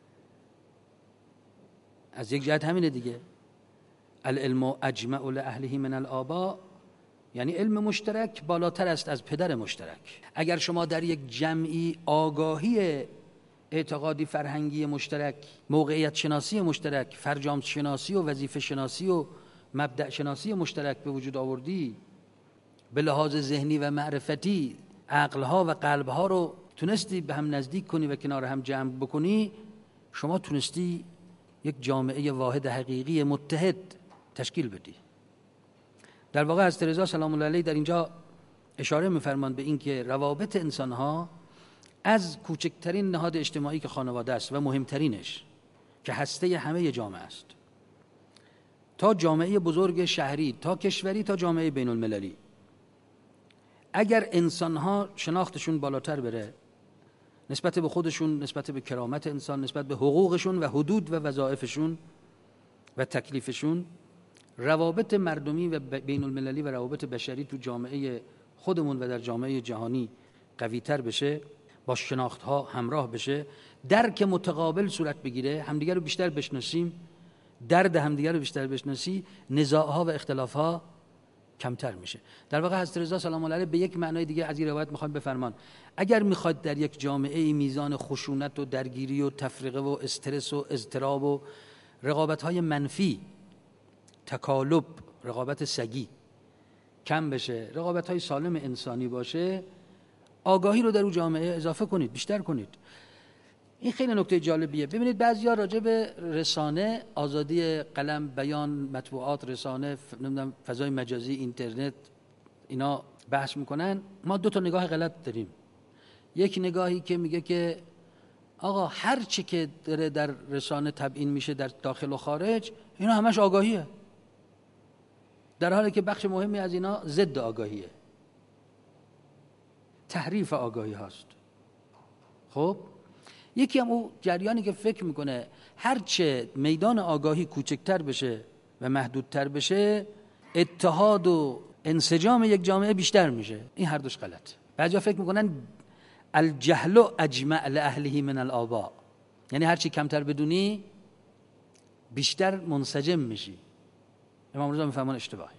از یک جهت همینه دیگه. العلم اجمع لاهله من الآباء، یعنی علم مشترک بالاتر است از پدر مشترک. اگر شما در یک جمعی آگاهی اعتقادی فرهنگی مشترک، موقعیت شناسی مشترک، فرجام شناسی و وظیفه شناسی و مبدأ شناسی مشترک به وجود آوردی، به لحاظ ذهنی و معرفتی عقلها و قلبها رو تونستی به هم نزدیک کنی و کنار هم جمع بکنی، شما تونستی یک جامعه واحد حقیقی متحد تشکیل بدی. در واقع حضرت رضا سلام الله علیه در اینجا اشاره می‌فرمایند به این که روابط انسان‌ها از کوچکترین نهاد اجتماعی که خانواده است و مهمترینش که هسته همه جامعه است، تا جامعه بزرگ شهری، تا کشوری، تا جامعه بین المللی، اگر انسان‌ها شناختشون بالاتر بره نسبت به خودشون، نسبت به کرامت انسان، نسبت به حقوقشون و حدود و وظایفشون و تکلیفشون، روابط مردمی و بین المللی و روابط بشری تو جامعه خودمون و در جامعه جهانی قوی‌تر بشه، با شناخت‌ها همراه بشه، درک متقابل صورت بگیره، همدیگر رو بیشتر بشناسیم، درد همدیگر رو بیشتر بشناسی، نزاع‌ها و اختلاف‌ها کمتر میشه. در واقع حضرت رضا سلام الله علیه به یک معنای دیگه از این روایت میخواد بفرمان اگر میخواد در یک جامعه میزان خشونت و درگیری و تفرقه و استرس و اضطراب و رقابت‌های منفی، تکالب، رقابت سگی کم بشه، رقابت‌های سالم انسانی باشه، آگاهی رو در اون جامعه اضافه کنید، بیشتر کنید. این خیلی نکته جالبیه. ببینید بعضیا راجع به رسانه، آزادی قلم، بیان، مطبوعات، رسانه، نمیدونم فضای مجازی، اینترنت، اینا بحث میکنن. ما دو تا نگاه غلط داریم. یک نگاهی که میگه که آقا هر چی که داره در رسانه تبیین میشه در داخل و خارج، اینا همش آگاهیه، در حالی که بخش مهمی از اینا ضد آگاهیه، تحریف آگاهی هاست. خب یکی هم اون جریانی که فکر میکنه هرچه میدان آگاهی کوچکتر بشه و محدودتر بشه، اتحاد و انسجام یک جامعه بیشتر میشه. این هر دوش غلط. بعضیا فکر میکنن الجهل اجمع لاهله من الآباء، یعنی هرچی کمتر بدونی بیشتر منسجم میشی. امام رضا میفهمن اشتباهی.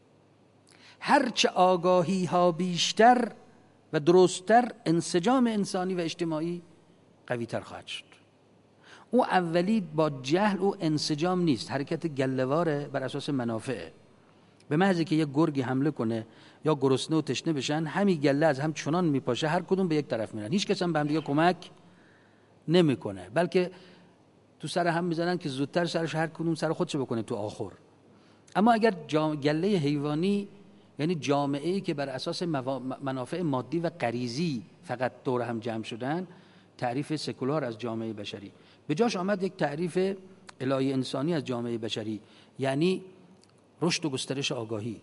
هرچه آگاهی ها بیشتر و درستتر، انسجام انسانی و اجتماعی قوی تر خواهد شد. او اولی با جهل او انسجام نیست، حرکت گله‌واره بر اساس منافعه. به محض که یک گرگی حمله کنه یا گرسنه و تشنه بشن، همین گله از هم چنان میپاشه هر کدوم به یک طرف میرن، هیچ کس هم به هم دیگه کمک نمیکنه، بلکه تو سر هم میزنن که زودتر سرش هر کدوم سر خودش بکنه تو آخر. اما اگر گله حیوانی، یعنی جامعه‌ای که بر اساس منافع مادی و غریزی فقط دور هم جمع شدن، تعریف سکولار از جامعه بشری، به جاش آمد یک تعریف الهی انسانی از جامعه بشری، یعنی رشد و گسترش آگاهی.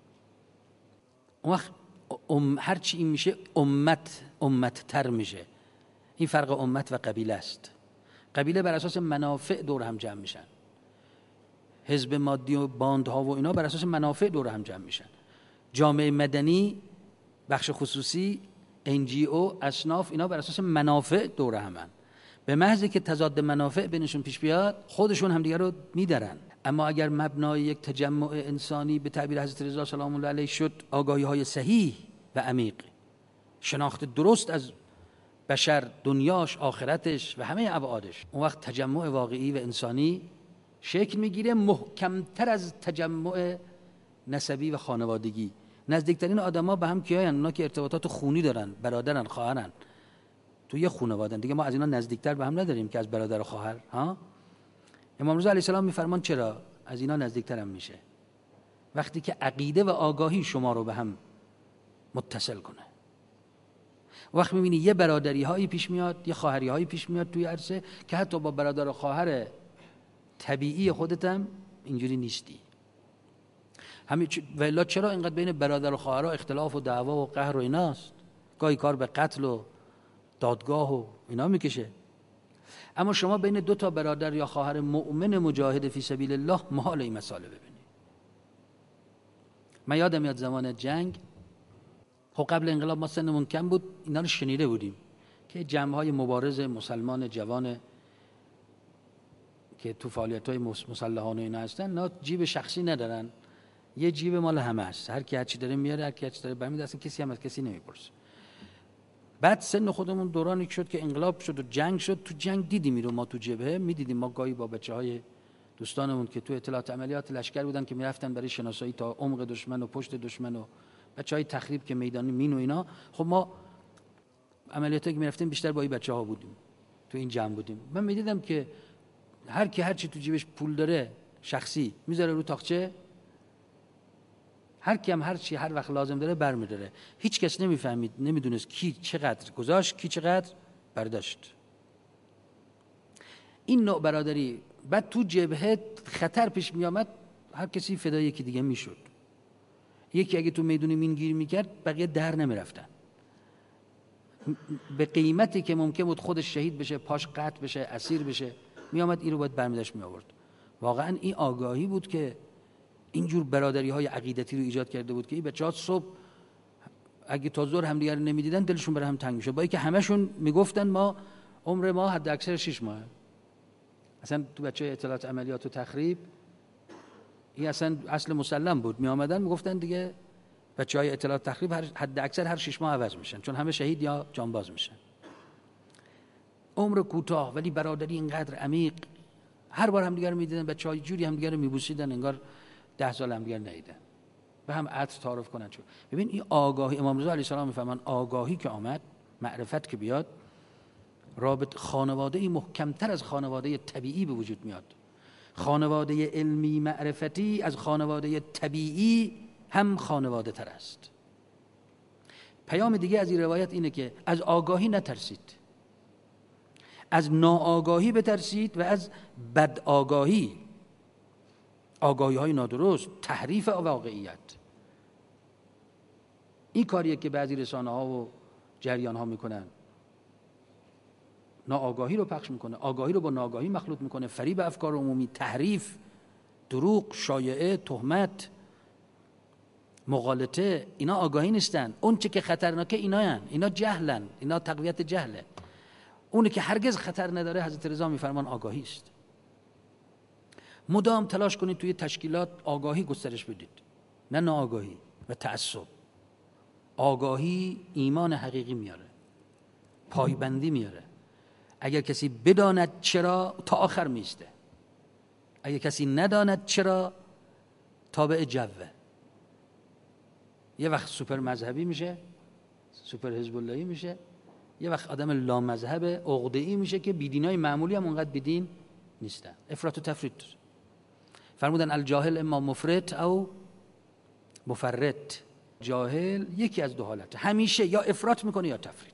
اون وقت هر چی این میشه امت تر میشه. این فرق امت و قبیله است. قبیله بر اساس منافع دور هم جمع میشن، حزب مادی و باندها و اینا بر اساس منافع دور هم جمع میشن. جامعه مدنی، بخش خصوصی، NGO، اصناف، اینا بر اساس منافع دور همن. به محضی که تضاد منافع بینشون پیش بیاد خودشون همدیگه رو میدرن. اما اگر مبنای یک تجمع انسانی به تعبیر حضرت رضا سلام الله علیه شد آگاهی های صحیح و عمیق، شناخت درست از بشر، دنیاش، آخرتش و همه ابعادش، اون وقت تجمع واقعی و انسانی شکل میگیره، محکمتر از تجمع نسبی و خانوادگی. نزدیکترین آدما به هم کیان؟ اونا که ارتباطات خونی دارن، برادرن، خواهرن، تو یه خانوادن دیگه. ما از اینا نزدیکتر به هم نداریم که از برادر و خواهر. ها، امام رضا علیه السلام میفرمان چرا از اینا نزدیکتر هم میشه؟ وقتی که عقیده و آگاهی شما رو به هم متصل کنه. وقت میبینی یه برادری هایی پیش میاد، یه خواهری هایی پیش میاد توی عرصه که حتی با برادر و خواهر طبیعی خودت هم اینجوری نیستی. همین والا چرا اینقدر بین برادر و خواهرها اختلاف و دعوا و قهر و ایناست؟ گاهی کار به قتل و دادگاه و اینا میکشه. اما شما بین دو تا برادر یا خواهر مؤمن مجاهد فی سبیل الله محال این مسائل ببینید. من یادم میاد زمان جنگ خب قبل انقلاب ما سنمون کم بود، اینا رو شنیده بودیم که جمع‌های مبارز مسلمان جوان که تو فعالیت‌های مسلحانه اینا هستن، اینا جیب شخصی ندارن، یه جیب مال همه است، هر کی هر چی داره میاره، هر کی هر چی داره برمی‌داره، اصلا کسی هم از کسی نمیپرسه. بعد سن خودمون دورانی شد که انقلاب شد و جنگ شد، تو جنگ دیدیم رو، ما تو جبهه می‌دیدیم، ما گاهی با بچه‌های دوستانمون که تو اطلاعات عملیات لشکر بودن که میرفتن برای شناسایی تا عمق دشمن و پشت دشمن و بچهای تخریب که میدانی مین و اینا، خب ما عملیاتی که میرفتیم بیشتر با این بچه‌ها بودیم، تو این جمع بودیم. من میدیدم که هر کی هر چی تو جیبش پول داره شخصی میذاره رو تاقچه، هر کی هم هر چی هر وقت لازم داره برمی‌داره. هیچ کس نمیفهمید، نمیدونست کی چقدر گذاشت، کی چقدر برداشت. این نوع برادری. بعد تو جبهه خطر پیش می آمد، هر کسی فدای یکی دیگه میشد. یکی اگه تو میدون مین گیر میکرد بقیه در نمیرفتن، به قیمتی که ممکن بود خودش شهید بشه، پاش قطع بشه، اسیر بشه، می آمد این رو باید برمیداشت می آورد. واقعا این آگاهی بود که اینجور برادری های عقیدتی رو ایجاد کرده بود که این بچه‌ها صبح اگه تا ظهر همدیگه رو نمیدیدن دلشون برای هم تنگ میشه، با اینکه همشون میگفتن ما عمر ما حد اکثر 6 ماهه. اصلا تو بچه اطلاعات عملیات و تخریب این اصلا اصل مسلم بود، می آمدن میگفتن دیگه بچهای اطلاعات تخریب حد اکثر هر 6 ماه عوض میشن، چون همه شهید یا جانباز میشن. عمر کوتاه ولی برادری اینقدر عمیق، هر بار همدیگه رو میدیدن، بچهای جوری همدیگه رو میبوسیدن انگار 10 سال همدیگه ندیدن، به هم عطر تعارف کنن. چون ببین این آگاهی، امام رضا علیه السلام میفهمن آگاهی که آمد، معرفت که بیاد، رابط خانواده محکمتر از خانواده طبیعی به وجود میاد. خانواده علمی معرفتی از خانواده طبیعی هم خانواده تر است. پیام دیگه از این روایت اینه که از آگاهی نترسید، از ناآگاهی بترسید و از بد آگاهی، آگاهی های نادرست، تحریف واقعیت. این کاریه که بعضی رسانه ها و جریان ها میکنن، ناآگاهی رو پخش میکنه، آگاهی رو با ناآگاهی مخلوط میکنه، فریب افکار عمومی، تحریف، دروغ، شایعه، تهمت، مغالطه. اینا آگاهی نیستن. اون چه که خطرناکه اینا جهلن، اینا تقویت جهله. اونی که هرگز خطر نداره حضرت رضا میفرمان آگاهی است. مدام تلاش کنید توی تشکیلات آگاهی گسترش بدید، نه ناآگاهی و تعصب. آگاهی ایمان حقیقی میاره، پایبندی میاره. اگر کسی بداند چرا تا آخر میسته، اگر کسی نداند چرا تابع جوه. یه وقت سوپر مذهبی میشه، سوپر حزب اللهی میشه، یه وقت آدم لامذهب عقده‌ای میشه که بیدینای معمولی هم اونقدر بیدین نیستن. افراط و تفرید. فرمودن الجاهل اما مفرط او مفرط. جاهل یکی از دو حالته، همیشه یا افراط میکنه یا تفرید،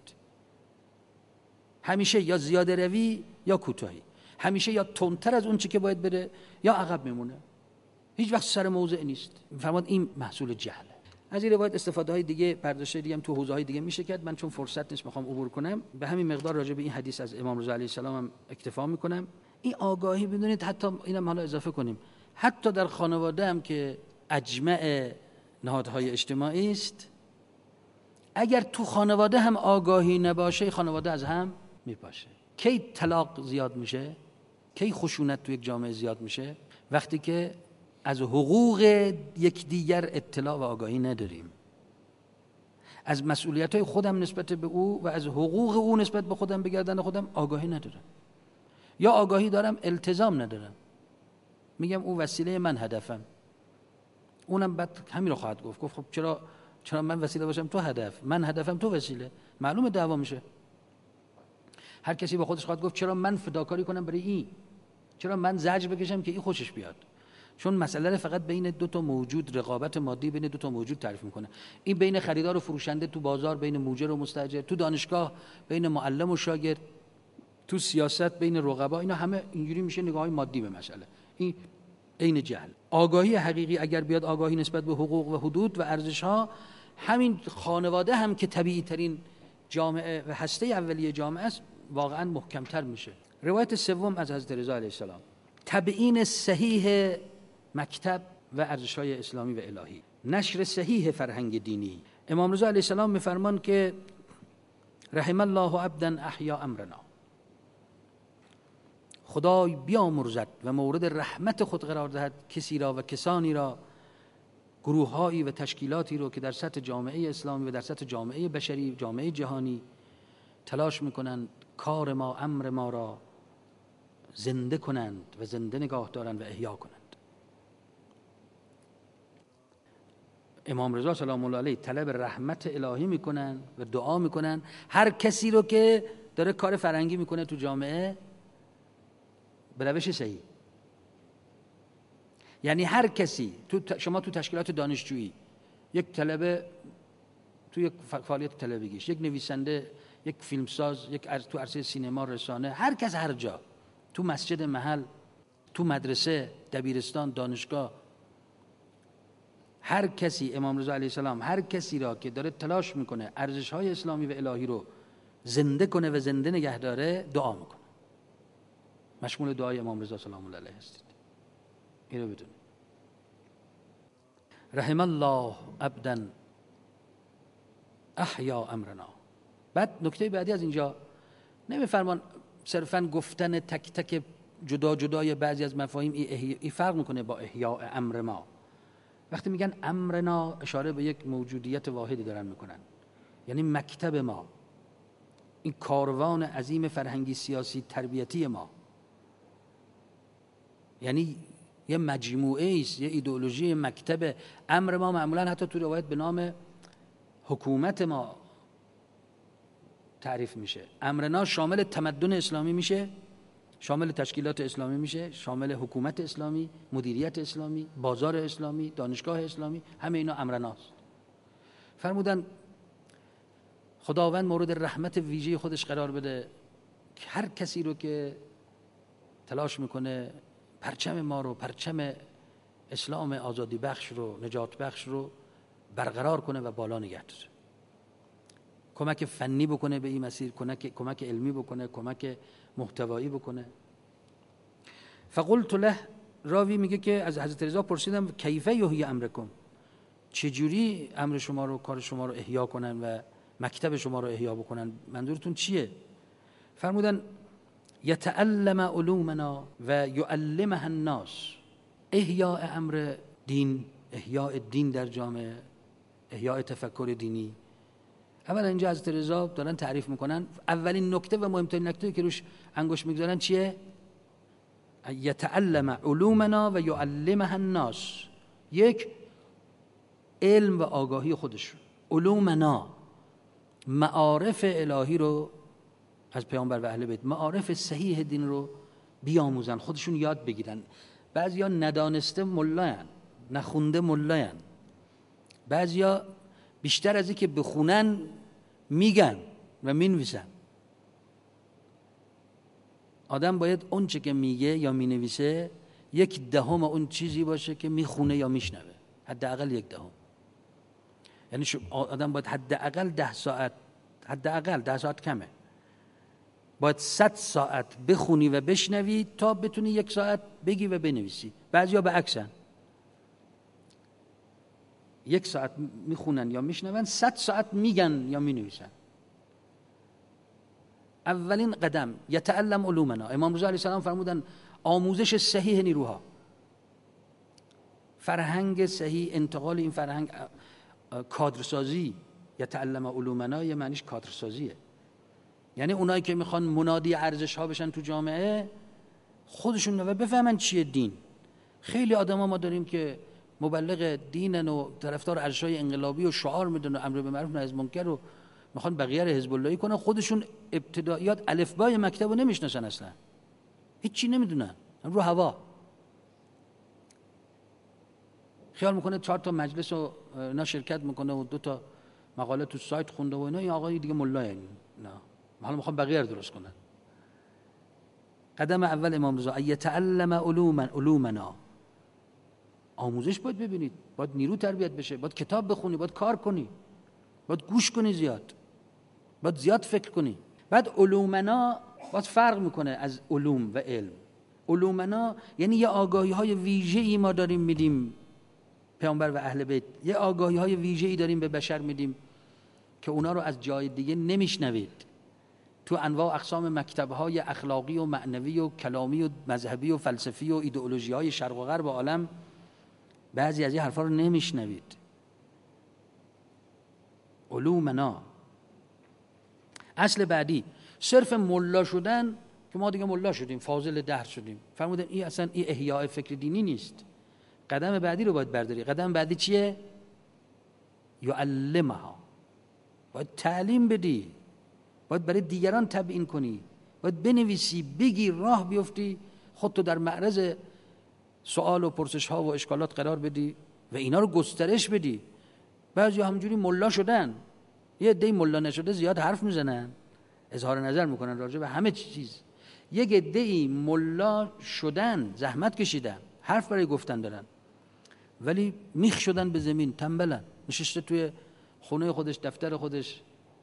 همیشه یا زیاده روی یا کوتاهی، همیشه یا تندتر از اون چی که باید بره یا عقب میمونه، هیچ وقت سر موضع نیست. فرمود این محصول جهله. از این روایت استفاده های دیگه، پردازش دیگه هم تو حوزه های دیگه میشه کرد. من چون فرصت نیست میخوام عبور کنم، به همین مقدار راجع به این حدیث از امام رضا علیه السلام هم اکتفا میکنم. این آگاهی بدونید، حتی اینم حالا اضافه کنیم، حتی در خانواده هم که اجمع نهادهای اجتماعی است، اگر تو خانواده هم آگاهی نباشه، خانواده از هم میپاشه. کی طلاق زیاد میشه، کی خشونت تو یک جامعه زیاد میشه؟ وقتی که از حقوق یکدیگر اطلاع و آگاهی نداریم، از مسئولیت‌های خودم نسبت به او و از حقوق او نسبت به خودم، به گردن خودم آگاهی ندارم، یا آگاهی دارم التزام ندارم، میگم او وسیله من هدفم، اونم بعد همین رو خواهد گفت خب چرا من وسیله باشم تو هدف، من هدفم تو وسیله، معلومه دعوا میشه. هر کسی با خودش خواهد گفت چرا من فداکاری کنم برای این، چرا من زجر بکشم که این خوشش بیاد. چون مسئله رو فقط بین دو تا موجود، رقابت مادی بین دو تا موجود تعریف میکنه. این بین خریدار و فروشنده تو بازار، بین موجر و مستاجر، تو دانشگاه بین معلم و شاگرد، تو سیاست بین رقبا، اینا همه اینجوری میشه نگاهی مادی به مسئله. این عین جهل. آگاهی حقیقی اگر بیاد، آگاهی نسبت به حقوق و حدود و ارزش ها، همین خانواده هم که طبیعی ترین جامعه و هسته اولیه جامعه است، واقعا محکمتر میشه. روایت سوم از حضرت رضا علیه السلام، تبیین صحیح مکتب و ارزش‌های اسلامی و الهی، نشر صحیح فرهنگ دینی، امام رضا علیه السلام میفرمان که رحم الله عبدا احیا امرنا، خدای بیامرزد و مورد رحمت خود قرار دهد کسی را و کسانی را، گروه‌هایی و تشکیلاتی رو که در سطح جامعه اسلامی و در سطح جامعه بشری، جامعه جهانی تلاش میکنند کار ما، امر ما را زنده کنند و زنده نگاه دارند و احیا کنند. امام رضا سلام الله علیه طلب رحمت الهی میکنن و دعا میکنن هر کسی رو که داره کار فرهنگی میکنه تو جامعه به روش صحیح. یعنی هر کسی شما تو تشکیلات دانشجویی، یک طلبه تو یک فعالیت طلبگیش، یک نویسنده، یک فیلمساز، تو عرصه سینما، رسانه، هر کس هر جا، تو مسجد محل، تو مدرسه، دبیرستان، دانشگاه، هر کسی، امام رضا علیه السلام هر کسی را که داره تلاش میکنه ارزش‌های اسلامی و الهی رو زنده کنه و زنده نگه داره دعا میکنه. مشمول دعای امام رضا سلام الله علیه هستید. اینو بدونید. رحم الله عبدا احیا امرنا. بعد نکته بعدی از اینجا نمیفرمان صرفا گفتن تک تک جدا جدای بعضی از مفاهیم ای فرق میکنه با احیاء امر ما. وقتی میگن امرنا اشاره به یک موجودیت واحدی دارن میکنن، یعنی مکتب ما، این کاروان عظیم فرهنگی سیاسی تربیتی ما، یعنی یه مجموعه است، یه ایدئولوژی مکتب. امر ما معمولا حتی تو روایت به نام حکومت ما تعریف میشه. امرنا شامل تمدن اسلامی میشه، شامل تشکیلات اسلامی میشه، شامل حکومت اسلامی، مدیریت اسلامی، بازار اسلامی، دانشگاه اسلامی، همه اینا امرناست. فرمودن خداوند مورد رحمت ویژه خودش قرار بده که هر کسی رو که تلاش میکنه پرچم ما رو، پرچم اسلام آزادی بخش رو، نجات بخش رو برقرار کنه و بالا نگه داره. کمک فنی بکنه به این مسیر، کمک علمی بکنه، کمک محتوایی بکنه. فقلت له، راوی میگه که از حضرت رضا پرسیدم کیف یحیی امرکم، چجوری امر شما رو، کار شما رو احیا کنن و مکتب شما رو احیا بکنن، منظورتون چیه؟ فرمودن یتعلم علومنا و یعلمها الناس. احیاء امر دین، احیاء دین در جامعه، احیاء تفکر دینی. اولا اینجا حضرت رضا دارن تعریف میکنن، اولین نکته و مهمترین نکته که روش انگشت میگذارن چیه؟ یتعلم علومنا و یعلمها الناس. یک، علم و آگاهی خودش، علومنا، معارف الهی رو از پیامبر و اهل بیت، معارف صحیح دین رو بیاموزن، خودشون یاد بگیرن. بعضیا ندانسته ملایان، نخونده ملایان، بعضیا بیشتر از این که بخونن میگن و مینویسن. آدم باید اون چه که میگه یا مینویسه 1/10 اون چیزی باشه که میخونه یا میشنوه، حداقل 1/10. یعنی آدم باید حداقل 10 ساعت، حداقل 10 ساعت کمه، باید 100 ساعت بخونی و بشنوی تا بتونی 1 ساعت بگی و بنویسی. بعضیا به عکسن، 1 ساعت میخونن یا میشنون، 100 ساعت میگن یا مینویسن. اولین قدم یتعلم علومنا. امام رضا علیه السلام فرمودن آموزش صحیح نیروها، فرهنگ صحیح، انتقال این فرهنگ، کادرسازی. یتعلم علومنا یه معنیش کادرسازیه، یعنی اونایی که میخوان منادی ارزش ها بشن تو جامعه خودشون رو بفهمن چیه دین. خیلی آدما ما داریم که مبلغ دینن و طرفدار ارزش‌های انقلابی و شعار میدن و امر به معروف نهی از منکر رو میخوان بقیه رو حزب اللهی کنن، خودشون ابتداییات الفبای مکتب رو نمیشناسن، اصلا هیچی نمیدونن، رو هوا. خیال میکنه 4 تا مجلس رو اینا شرکت میکنه و 2 تا مقاله تو سایت خونده و اینا، این آقای دیگه ملایه. نه، حالا میخوام بقیه رو درست کنن. قدم اول امام رضا یتعلم علومنا، آموزش باید ببینید، باید نیرو تربیت بشه، باید کتاب بخونی، باید کار کنی، باید گوش کنی زیاد، باید زیاد فکر کنی. بعد علومنا باید فرق میکنه از علوم و علم. علومنا یعنی یه آگاهی های ویژه‌ای ما داریم میدیم پیامبر و اهل بیت یه آگاهی های ویژه‌ای داریم به بشر میدیم که اونا رو از جای دیگه نمیشنوید. تو انواع اقسام مکتب‌های اخلاقی و معنوی و کلامی و مذهبی و فلسفی و ایدئولوژی‌های شرق و غرب عالم بعضی از این حرفا رو نمیشنوید. علومنا. اصل بعدی صرف ملا شدن که ما دیگه ملا شدیم، فاضل درس شدیم، فرمودن این اصلا این احیاء فکر دینی نیست. قدم بعدی رو باید برداری. قدم بعدی چیه؟ یعلمها. باید تعلیم بدی، باید برای دیگران تبیین کنی، باید بنویسی، بگی، راه بیفتی، خودتو در معرض سوال و پرسش ها و اشکالات قرار بدی و اینا رو گسترش بدی. بعضی همجوری ملا شدن، یه عده ملا نشده زیاد حرف میزنن، اظهار نظر میکنن راجع به همه چیز. یک عده ملا شدن، زحمت کشیدن، حرف برای گفتن دارن، ولی میخ شدن به زمین، تنبلن، نشسته توی خونه خودش، دفتر خودش،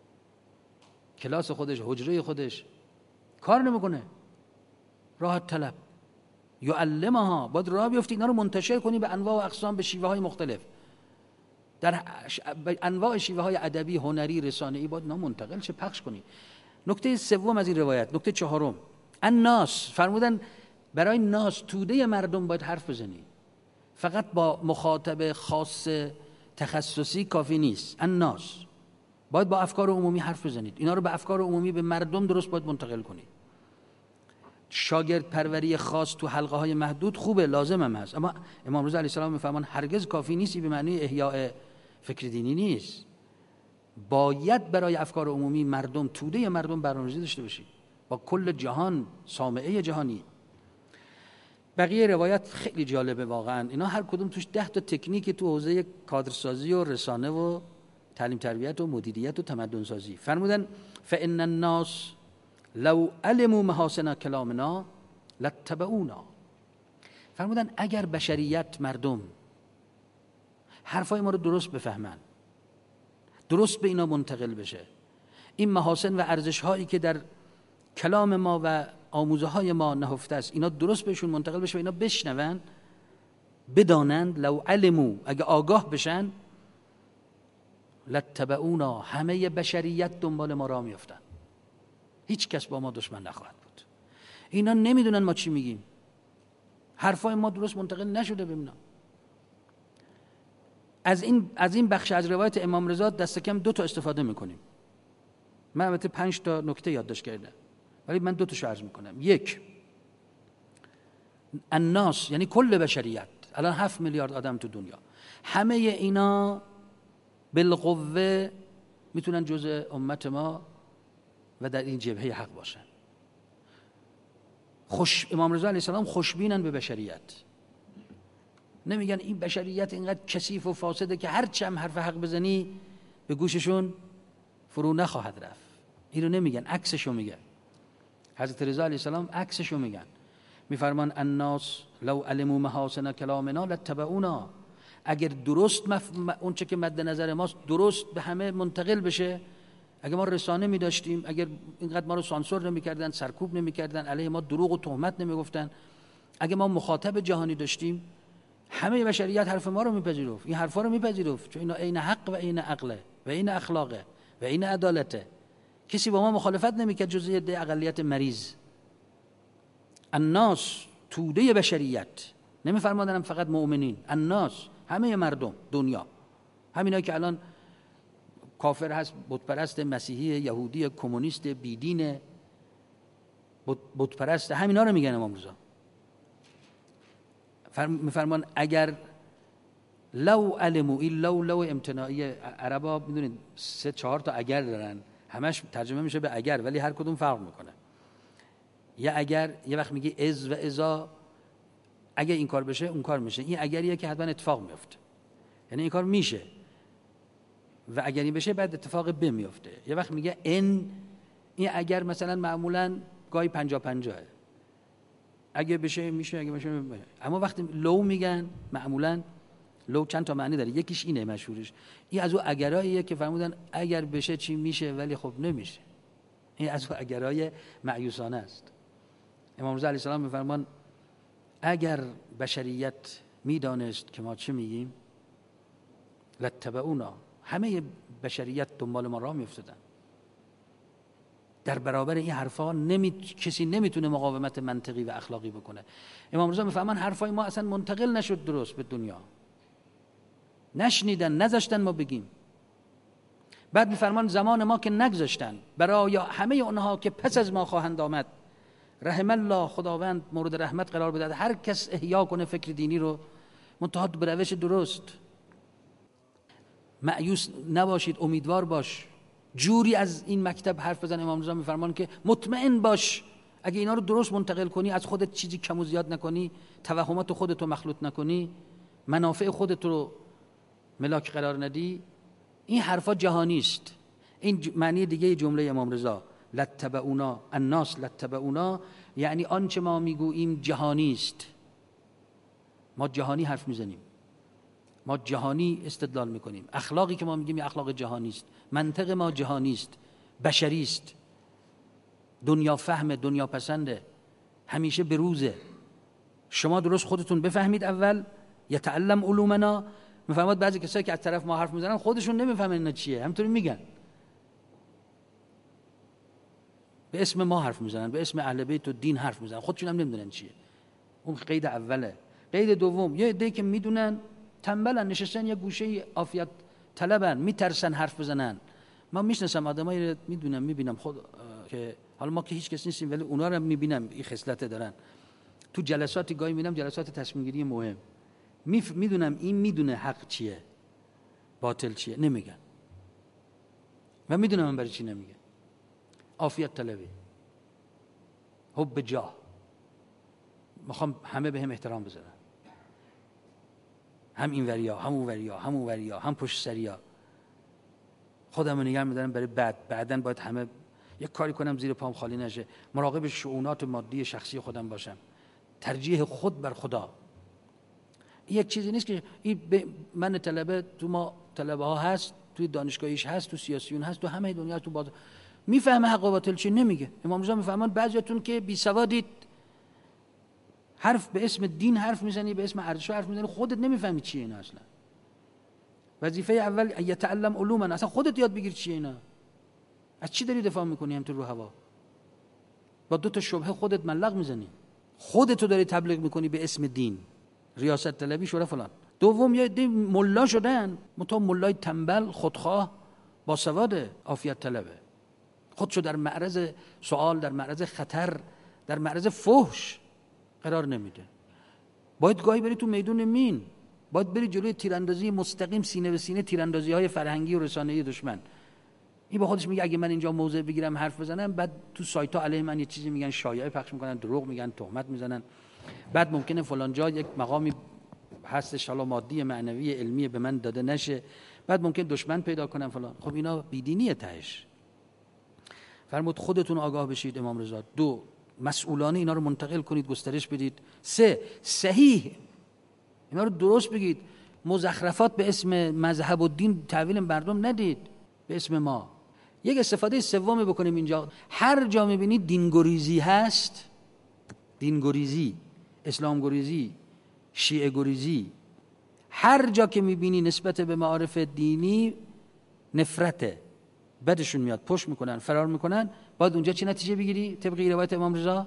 کلاس خودش، حجره خودش، کار نمیکنه. راحت طلب. یعلمها، باید راه بیفتی، اینا رو منتشر کنی به انواع و اقسام، به شیوه های مختلف، در انواع شیوه های ادبی، هنری، رسانه‌ای، باید اینا منتقل شه، پخش کنی. نکته سوم از این روایت، نکته چهارم، الناس. فرمودن برای ناس، توده مردم باید حرف بزنی، فقط با مخاطب خاص تخصصی کافی نیست. الناس، باید با افکار عمومی حرف بزنید، اینا رو به افکار عمومی، به مردم درست باید منتقل کنید. شاگرد پروری خاص تو حلقه های محدود خوبه، لازم هم هست، اما امام رضا علیه السلام میفرمان هرگز کافی نیستی، به معنی احیاء فکر دینی نیست. باید برای افکار عمومی مردم، توده مردم برنامه‌ریزی داشته باشی با کل جهان، سامعه جهانی. بقیه روایت خیلی جالبه واقعا، اینا هر کدوم توش 10 تا تکنیک تو حوزه کادرسازی و رسانه و تعلیم تربیت و مدیریت و تمدن سازی. فرمودن فإن الناس لو علموا محاسن کلامنا لاتبعونا. فرمودن اگر بشریت، مردم، حرفای ما رو درست بفهمن، درست به اینا منتقل بشه، این محاسن و ارزش هایی که در کلام ما و آموزه های ما نهفته است، اینا درست بهشون منتقل بشه و اینا بشنون، بدانند، لو علموا، اگه آگاه بشن، لاتبعونا، همه بشریت دنبال ما راه میافتن، هیچ کس با ما دشمن نخواهد بود. اینا نمیدونن ما چی میگیم، حرفای ما درست منتقل نشده به اینا. از این بخش از روایت امام رضا دست کم 2 تا استفاده میکنیم. من البته 5 تا نکته یادداشت کردم، ولی من 2 تاشو عرض میکنم. 1، الناس یعنی کل بشریت، الان 7 میلیارد آدم تو دنیا، همه اینا بالقوه میتونن جزء امت ما و در این جبهه حق باشن. امام رضا علیه السلام خوشبینن به بشریت، نمیگن این بشریت اینقدر کثیف و فاسده که هر چم حرف حق بزنی به گوششون فرو نخواهد رفت. این رو نمیگن، عکسشو میگن. حضرت رضا علیه السلام عکسشو میگن، میفرمان الناس لو علموا محاسن کلامنا لاتبعونا. اگر درست اون چه که مد نظر ماست درست به همه منتقل بشه، اگر ما رسانه می داشتیم، اگر اینقدر ما رو سانسور نمی‌کردن، سرکوب نمی‌کردن، علیه ما دروغ و تهمت نمی‌گفتن، اگر ما مخاطب جهانی داشتیم، همه بشریت حرف ما رو میپذیرفت، این حرفا رو میپذیرفت، چون اینا عین حق و عین عقله و عین اخلاقه و عین عدالته. کسی با ما مخالفت نمی‌کرد جز یه اقلیت مریض. الناس، توده بشریت، نمی‌فرمادن فقط مؤمنین، الناس، همه مردم دنیا، همینا که الان کافر هست، بت پرست، مسیحی، یهودی، کمونیست، بیدین، بت پرست، همینا رو میگن امام رضا. میفرمان اگر لو علمو، این لو امتناعی، عربا میدونید 3-4 تا اگر دارن، همش ترجمه میشه به اگر، ولی هر کدوم فرق میکنه. یه اگر یه وقت میگه از و ازا، اگه این کار بشه اون کار میشه. این اگریه که حتما اتفاق میفته، یعنی این کار میشه، و اگر این بشه بعد اتفاق ب میفته. یه وقت میگه این اگر مثلا معمولا گاهی 50-50، اگه بشه میشه، اگه بشه. اما وقتی لو میگن، معمولا لو چند تا معنی داره، یکیش اینه مشهورش، این از اون اگراییه که فرمودن اگر بشه چی میشه ولی خب نمیشه. این از اون اگرای مایوسانه است. امام رضا علیه السلام میفرمان اگر بشریت میدانست که ما چه میگیم، لاتبعونا، همه بشریت دنبال ما راه میافتادن. در برابر این حرفا کسی نمیتونه مقاومت منطقی و اخلاقی بکنه. امام رضا میفهمن حرفای ما اصلا منتقل نشد درست به دنیا، نشنیدن، نذاشتن ما بگیم. بعد میفرمان زمان ما که نگذاشتن، برای همه اونها که پس از ما خواهند آمد، رحم الله، خداوند مورد رحمت قرار بده هر کس احیا کنه فکر دینی رو، منتها به روش درست. مایوس نباشید، امیدوار باش. جوری از این مکتب حرف بزن. امام رضا میفرمان که مطمئن باش اگه اینا رو درست منتقل کنی، از خودت چیزی کم و زیاد نکنی، توهمات خودت رو مخلوط نکنی، منافع خودت رو ملاک قرار ندی، این حرفا جهانی است. این معنی دیگه جمله امام رضا لاتبعونا، الناس لاتبعونا، یعنی آنچه ما میگوییم جهانی است. ما جهانی حرف میزنیم، ما جهانی استدلال میکنیم. اخلاقی که ما میگیم یه اخلاق جهانی است، منطق ما جهانی است، بشری است، دنیا فهمه، دنیا پسنده، همیشه به روزه. شما درست خودتون بفهمید اول، یتعلم علومنا. میفهمید بعضی کسایی که از طرف ما حرف میزنن خودشون نمیفهمن اینا چیه، همینطوری میگن، به اسم ما حرف میزنن، به اسم اهل بیت و دین حرف میزنن، خودشون هم نمیدونن چیه. اون قید اوله. قید دوم، یه عده‌ای که میدونن تنبلن، نشستن یه گوشه عافیت طلبن، میترسن حرف بزنن. من میشناسم آدمایی میدونم، میبینم خود که حالا ما که هیچ کس نیستیم ولی اونا رو میبینم این خصلت دارن. تو جلساتی گاهی میبینم، جلسات تصمیم گیری مهم، میدونم این میدونه حق چیه باطل چیه، نمیگن. من میدونم من برای چی نمیگه. عافیت طلبی، حب جاه، میخوام همه به هم احترام بذارن، هم این وریا، هم اون وریا، هم اون وریا، هم پشت سریا. خودمو نگه میدارم برای بعدن باید همه یک کاری کنم زیر پام خالی نشه، مراقب شؤونات مادی شخصی خودم باشم، ترجیح خود بر خدا. یک چیزی نیست که این من طلبه، تو ما طلبه ها هست، توی دانشگاهیش هست، تو سیاسیون هست، تو همه دنیا، تو بازار میفهمه حق و باطل چی، نمیگه. امام رضا میفهمان بعضیاتون که بی سوادید، حرف به اسم دین حرف میزنی، به اسم ارزش حرف میزنی، خودت نمیفهمی چیه اینا اصلا. وظیفه اول یتعلم علوما، اصلا خودت یاد بگیر چیه اینا. از چی داری دفاع میکنی هم تو رو هوا؟ با دو تا شبهه خودت ملق میزنی، خودتو داری تبلیغ میکنی به اسم دین، ریاست طلبی، شورا فلان. دوم یه دی ملا شدن، متا ملای تنبل خودخواه با سواد عافیت طلبه، خودشو در معرض سوال، در معرض خطر، در معرض فحش قرار نمیده. باید گاهی بری تو میدون مین، باید بری جلوی تیراندازی مستقیم سینه به سینه، تیراندازی های فرهنگی و رسانه‌ای دشمن. این با خودش میگه اگه من اینجا موضع بگیرم حرف بزنم، بعد تو سایت ها علیه من یه چیزی میگن، شایعه پخش میکنن، دروغ میگن، تهمت میزنن، بعد ممکنه فلان جا یک مقامی هستش حالا مادی معنوی علمی به من داده نشه، بعد ممکن دشمن پیدا کنن فلان. خب اینا بیدینیه تهش. فرمود خودتون آگاه بشید امام رضا. دو، مسئولانه اینا رو منتقل کنید، گسترش بدید. سه، صحیح اینا رو درست بگید، مزخرفات به اسم مذهب و دین تحویل مردم ندید به اسم ما. یک استفاده سومی بکنیم اینجا، هر جا میبینید دینگریزی هست، دینگریزی، اسلام گریزی، شیعه گریزی، هر جا که میبینی نسبت به معارف دینی نفرته، بدشون میاد، پشت میکنن، فرار میکنن، باید اونجا چی نتیجه بگیری طبق روایت امام رضا؟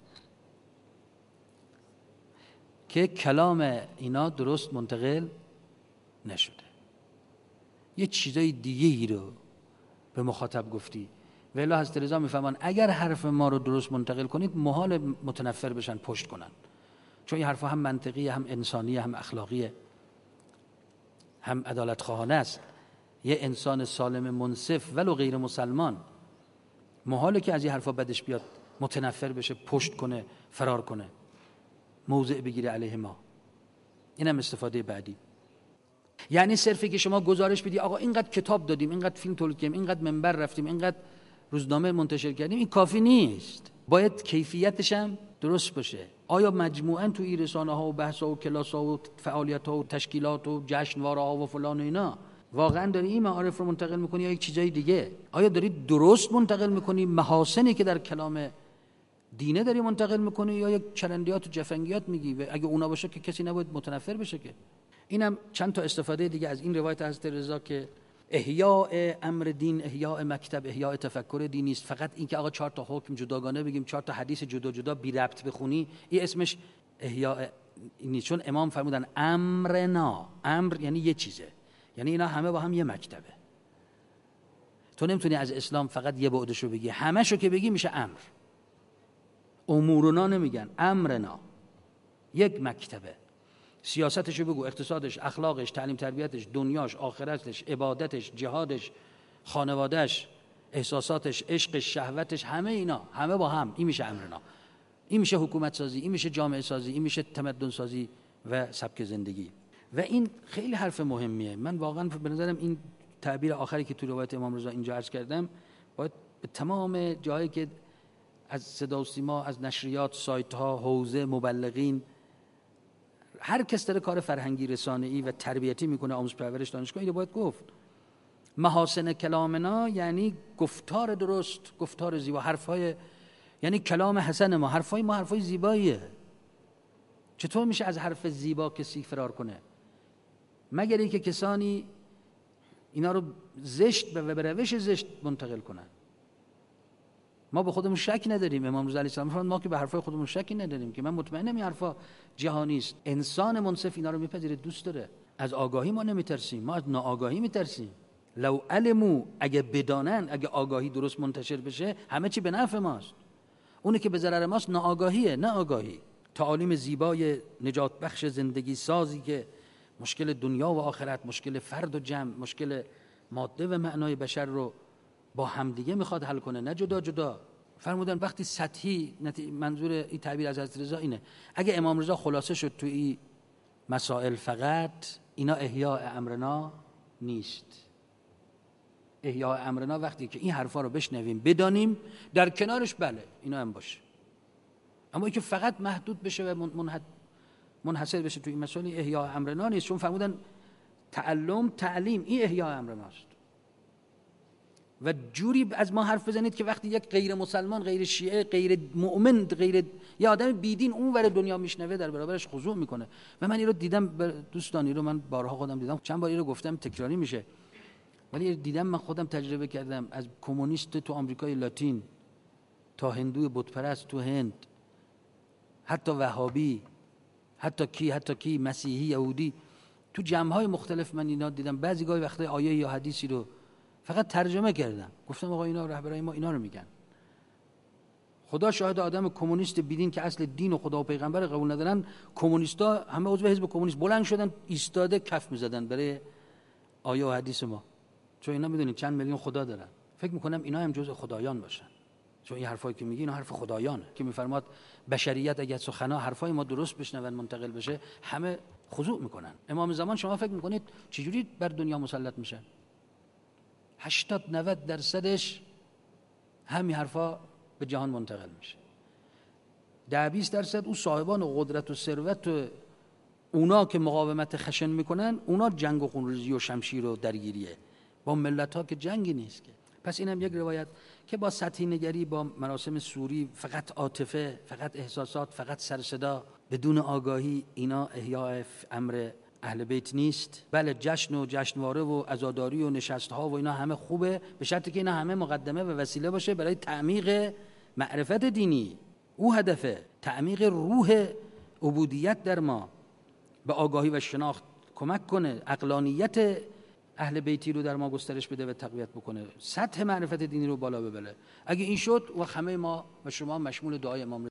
که کلام اینا درست منتقل نشده، یه چیزای دیگه ای رو به مخاطب گفتی. و الا حضرت رضا میفهمان اگر حرف ما رو درست منتقل کنید محال متنفر بشن، پشت کنن، چون این حرفا هم منطقیه، هم انسانیه، هم اخلاقیه، هم عدالت خواهانه است. یه انسان سالم منصف ولو غیر مسلمان محاله که از این حرفا بدش بیاد، متنفر بشه، پشت کنه، فرار کنه، موضع بگیره علیه ما. اینم استفاده بعدی. یعنی صرفی که شما گزارش بدی آقا اینقدر کتاب دادیم، اینقدر فیلم تولید کردیم، اینقدر منبر رفتیم، اینقدر روزنامه منتشر کردیم، این کافی نیست. باید کیفیتش هم درست باشه. آیا مجموعاً تو این رسانه‌ها و بحث‌ها و کلاس‌ها و فعالیت‌ها و تشکیلات و جشنواره‌ها و فلان و اینا واقعاً داری این معارف رو منتقل می‌کنی یا یک چیزای دیگه؟ آیا داری درست منتقل می‌کنی، محاسنی که در کلام دینه داری منتقل می‌کنی، یا یک چرندیات و جفنگیات میگی؟ و اگه اونا باشه که کسی نباید متنفر بشه که. اینم چند تا استفاده دیگه از این روایت حضرت رضا که احیاء امر دین، احیاء مکتب، احیاء تفکر دینی است. فقط این که آقا 4 تا حکم جداگانه بگیم، 4 تا حدیث جدا جدا بی ربط بخونی، این اسمش احیاء نیست. چون امام فرمودن امرنا، امر یعنی یه چیزه، یعنی اینا همه با هم یه مکتبه. تو نمیتونی از اسلام فقط یه بعدشو بگی، همه‌شو که بگی میشه امر. امورنا نمیگن، امرنا یک مکتبه. سیاستشو بگو، اقتصادش، اخلاقش، تعلیم تربیتش، دنیاش، آخرتش، عبادتش، جهادش، خانوادهش، احساساتش، عشقش، شهوتش، همه اینا همه با هم، این میشه امرنا. این میشه حکومت سازی، این میشه جامعه سازی، این میشه تمدن سازی و سبک زندگی. و این خیلی حرف مهمیه. من واقعا به نظرم این تعبیر آخری که تو روایت امام رضا اینجا عرض کردم باید به تمام جایی که از صدا و سیما، از نشریات، سایت ها، حوزه، مبلغین، هر کس داره کار فرهنگی رسانه‌ای و تربیتی میکنه، آموزش پرورش، دانشگاه، اینو باید گفت. محاسن کلامنا یعنی گفتار درست، گفتار زیبا، حرفای، یعنی کلام حسن ما، حرفای ما حرفای زیباییه. چطور میشه از حرف زیبا کسی فرار کنه؟ مگر اینکه کسانی اینا رو زشت و به روش زشت منتقل کنن. ما به خودمون شک نداریم. امام رضا علیه السلام فرمود ما که به حرفای خودمون شکی نداریم، که من مطمئنم این حرفا جهانی است. انسان منصف اینا رو میپذیره، دوست داره. از آگاهی ما نمیترسیم، ما از ناآگاهی میترسیم. لو علمو، اگه بدانن، اگه آگاهی درست منتشر بشه، همه چی به نفع ماست. اونی که به ضرر ماست ناآگاهیه، نه آگاهی. تعالیم زیبای نجات بخش زندگی سازی که مشکل دنیا و آخرت، مشکل فرد و جمع، مشکل ماده و معنای بشر رو با همدیگه میخواد حل کنه، نه جدا جدا. فرمودن وقتی سطحی، منظور این تعبیر از حضرت رضا اینه، اگه امام رضا خلاصه شد تو این مسائل فقط، اینا احیاء امرنا نیست. احیاء امرنا وقتی که این حرفا رو بشنویم، بدانیم، در کنارش بله اینا هم باشه، اما این که فقط محدود بشه و منحصر بشه تو این مسائل، احیاء امرنا نیست. چون فرمودن تعلم، تعلیم، این احیاء امرناست. و جوری از ما حرف بزنید که وقتی یک غیر مسلمان، غیر شیعه، غیر مؤمن، غیر یه آدم بیدین اون ور دنیا میشنوه، در برابرش خضوع میکنه. و من این رو دیدم، دوستان این رو من بارها خودم دیدم، چند بار این رو گفتم، تکراری میشه، ولی دیدم، من خودم تجربه کردم، از کمونیست تو آمریکای لاتین تا هندوی بت پرست تو هند، حتی وهابی، حتی کی مسیحی، یهودی، تو جمع‌های مختلف من اینا دیدم. بعضی گاهی وقتا آیه یا حدیثی رو فقط ترجمه کردم، گفتم آقا اینا رهبرای ما اینا رو میگن. خدا شاهد، آدم کمونیست بیدین که اصل دین و خدا و پیغمبر قبول ندارن، کمونیستا همه عضو حزب کمونیست بلند شدن ایستاده کف میزدن برای آیه و حدیث ما، چون اینا میدونید چند میلیون خدا دارن. فکر میکنم اینا هم جزء خدایان باشن، چون این حرفایی که میگی اینا حرف خدایانه، که میفرماد بشریت اگه سخنا حرفای ما درست بشنون، منتقل بشه، همه خضوع میکنن. امام زمان شما فکر میکنید چجوری بر دنیا مسلط میشن؟ 80-90% همین حرفا به جهان منتقل میشه. 10-20% اون صاحبان و قدرت و ثروت و اونا که مقاومت خشن میکنن، اونا جنگ و خونریزی و شمشیر و درگیریه. با ملت ها که جنگی نیست که. پس اینم یک روایت که با سطحی نگری، با مراسم سوری، فقط عاطفه، فقط احساسات، فقط سر صدا، بدون آگاهی، اینا احیاء امر اهل بیت نیست. بله جشن و جشنواره و عزاداری و نشست‌ها و اینا همه خوبه، به شرطی که اینا همه مقدمه و وسیله باشه برای تعمیق معرفت دینی. او هدفه، تعمیق روح عبودیت در ما، به آگاهی و شناخت کمک کنه، عقلانیت اهل بیتی رو در ما گسترش بده و تقویت بکنه، سطح معرفت دینی رو بالا ببره. اگه این شد و همه ما و شما مشمول دعای امام